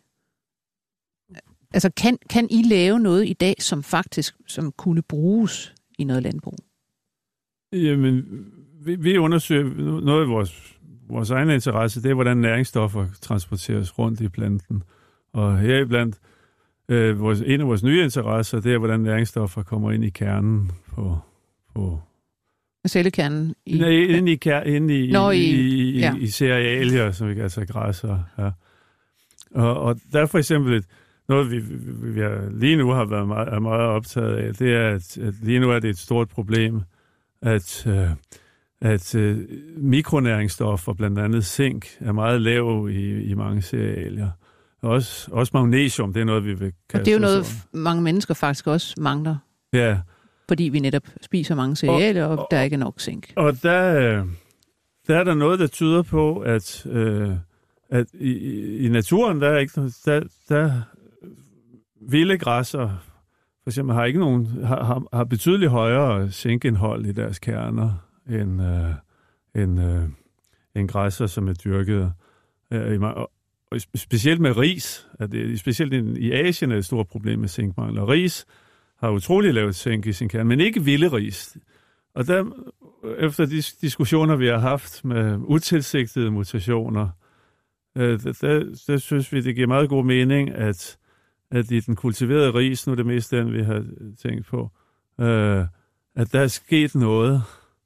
Altså, kan, kan I lave noget i dag, som faktisk som kunne bruges i noget landbrug? Jamen, vi, vi undersøger noget af vores, vores egen interesse, det er, hvordan næringsstoffer transporteres rundt i planten. Og heriblandt, øh, vores, en af vores nye interesser, det er, hvordan næringsstoffer kommer ind i kernen på... på cellekernen? I, Nej, ind i, kær, ind i, Nå, i, i, i, ja. i cerealier, som vi kan altså græsser. Ja. Og, og der er for eksempel et, noget, vi, vi, vi har, lige nu har været meget, er meget optaget af, det er, at, at lige nu er det et stort problem, at, øh, at øh, mikronæringsstoffer, blandt andet zink, er meget lav i, i mange cerealier. Også, også magnesium, det er noget, vi vil kaste. Og det er jo noget, over. mange mennesker faktisk også mangler. Ja. Fordi vi netop spiser mange cerealier, og, og, og der er ikke nok zink. Og der, der er der noget, der tyder på, at, øh, at i, i naturen, der er ikke der, der vilde græsser, for eksempel, har ikke nogen har, har, har betydeligt højere zinkindhold i deres kerner end, øh, end, øh, end græsser, som er dyrket. Øh, og, og specielt med ris, at det, specielt i Asien er det et stort problem med zinkmangel. Og ris har utrolig lavt zink i sin kerne, men ikke vilde ris. Og der, efter de diskussioner, vi har haft med utilsigtede mutationer, øh, der, der, der synes vi, det giver meget god mening, at, at i den kultiverede ris, nu er det mest den, vi har tænkt på, øh, at der er sket noget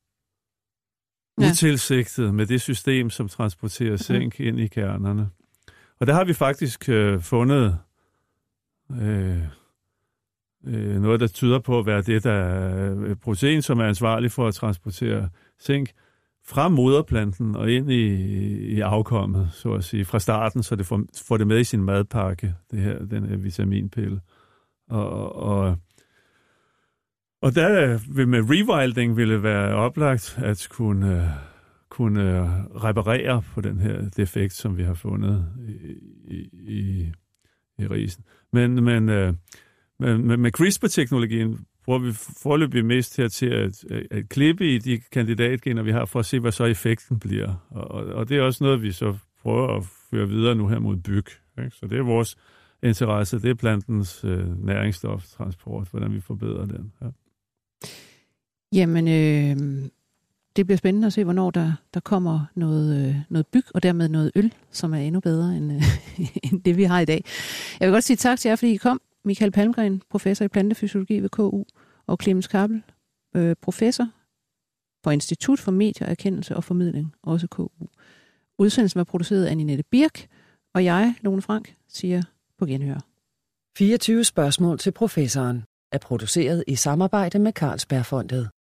ja. utilsigtet med det system, som transporterer zink mm. ind i kernerne. Og der har vi faktisk øh, fundet... Øh, øh, noget, der tyder på at være det, der er protein, som er ansvarlig for at transportere zink fra moderplanten og ind i, i afkommet, så at sige, fra starten, så det får, får det med i sin madpakke, det her, den her vitaminpille. Og, og, og der vil med rewilding ville det være oplagt at kunne, kunne reparere på den her defekt, som vi har fundet i, i, i, i risen. Men, men, men med CRISPR-teknologien bruger vi foreløbig mest her til at, at klippe i de kandidatgener, vi har, for at se, hvad så effekten bliver. Og, og det er også noget, vi så prøver at føre videre nu her mod byg. Ikke? Så det er vores interesse, det er plantens øh, næringsstoftransport, hvordan vi forbedrer den. Ja. Jamen, øh, det bliver spændende at se, hvornår der, der kommer noget, øh, noget byg, og dermed noget øl, som er endnu bedre end, øh, end det, vi har i dag. Jeg vil godt sige tak til jer, fordi I kom. Michael Palmgren, professor i plantefysiologi ved K U, og Clemens Kappel, øh, professor på Institut for Medier, Erkendelse og Formidling, også K U. Udsendelsen var produceret af Ninette Birk, og jeg, Lone Frank, siger på genhør. fireogtyve spørgsmål til professoren er produceret i samarbejde med Carlsbergfondet.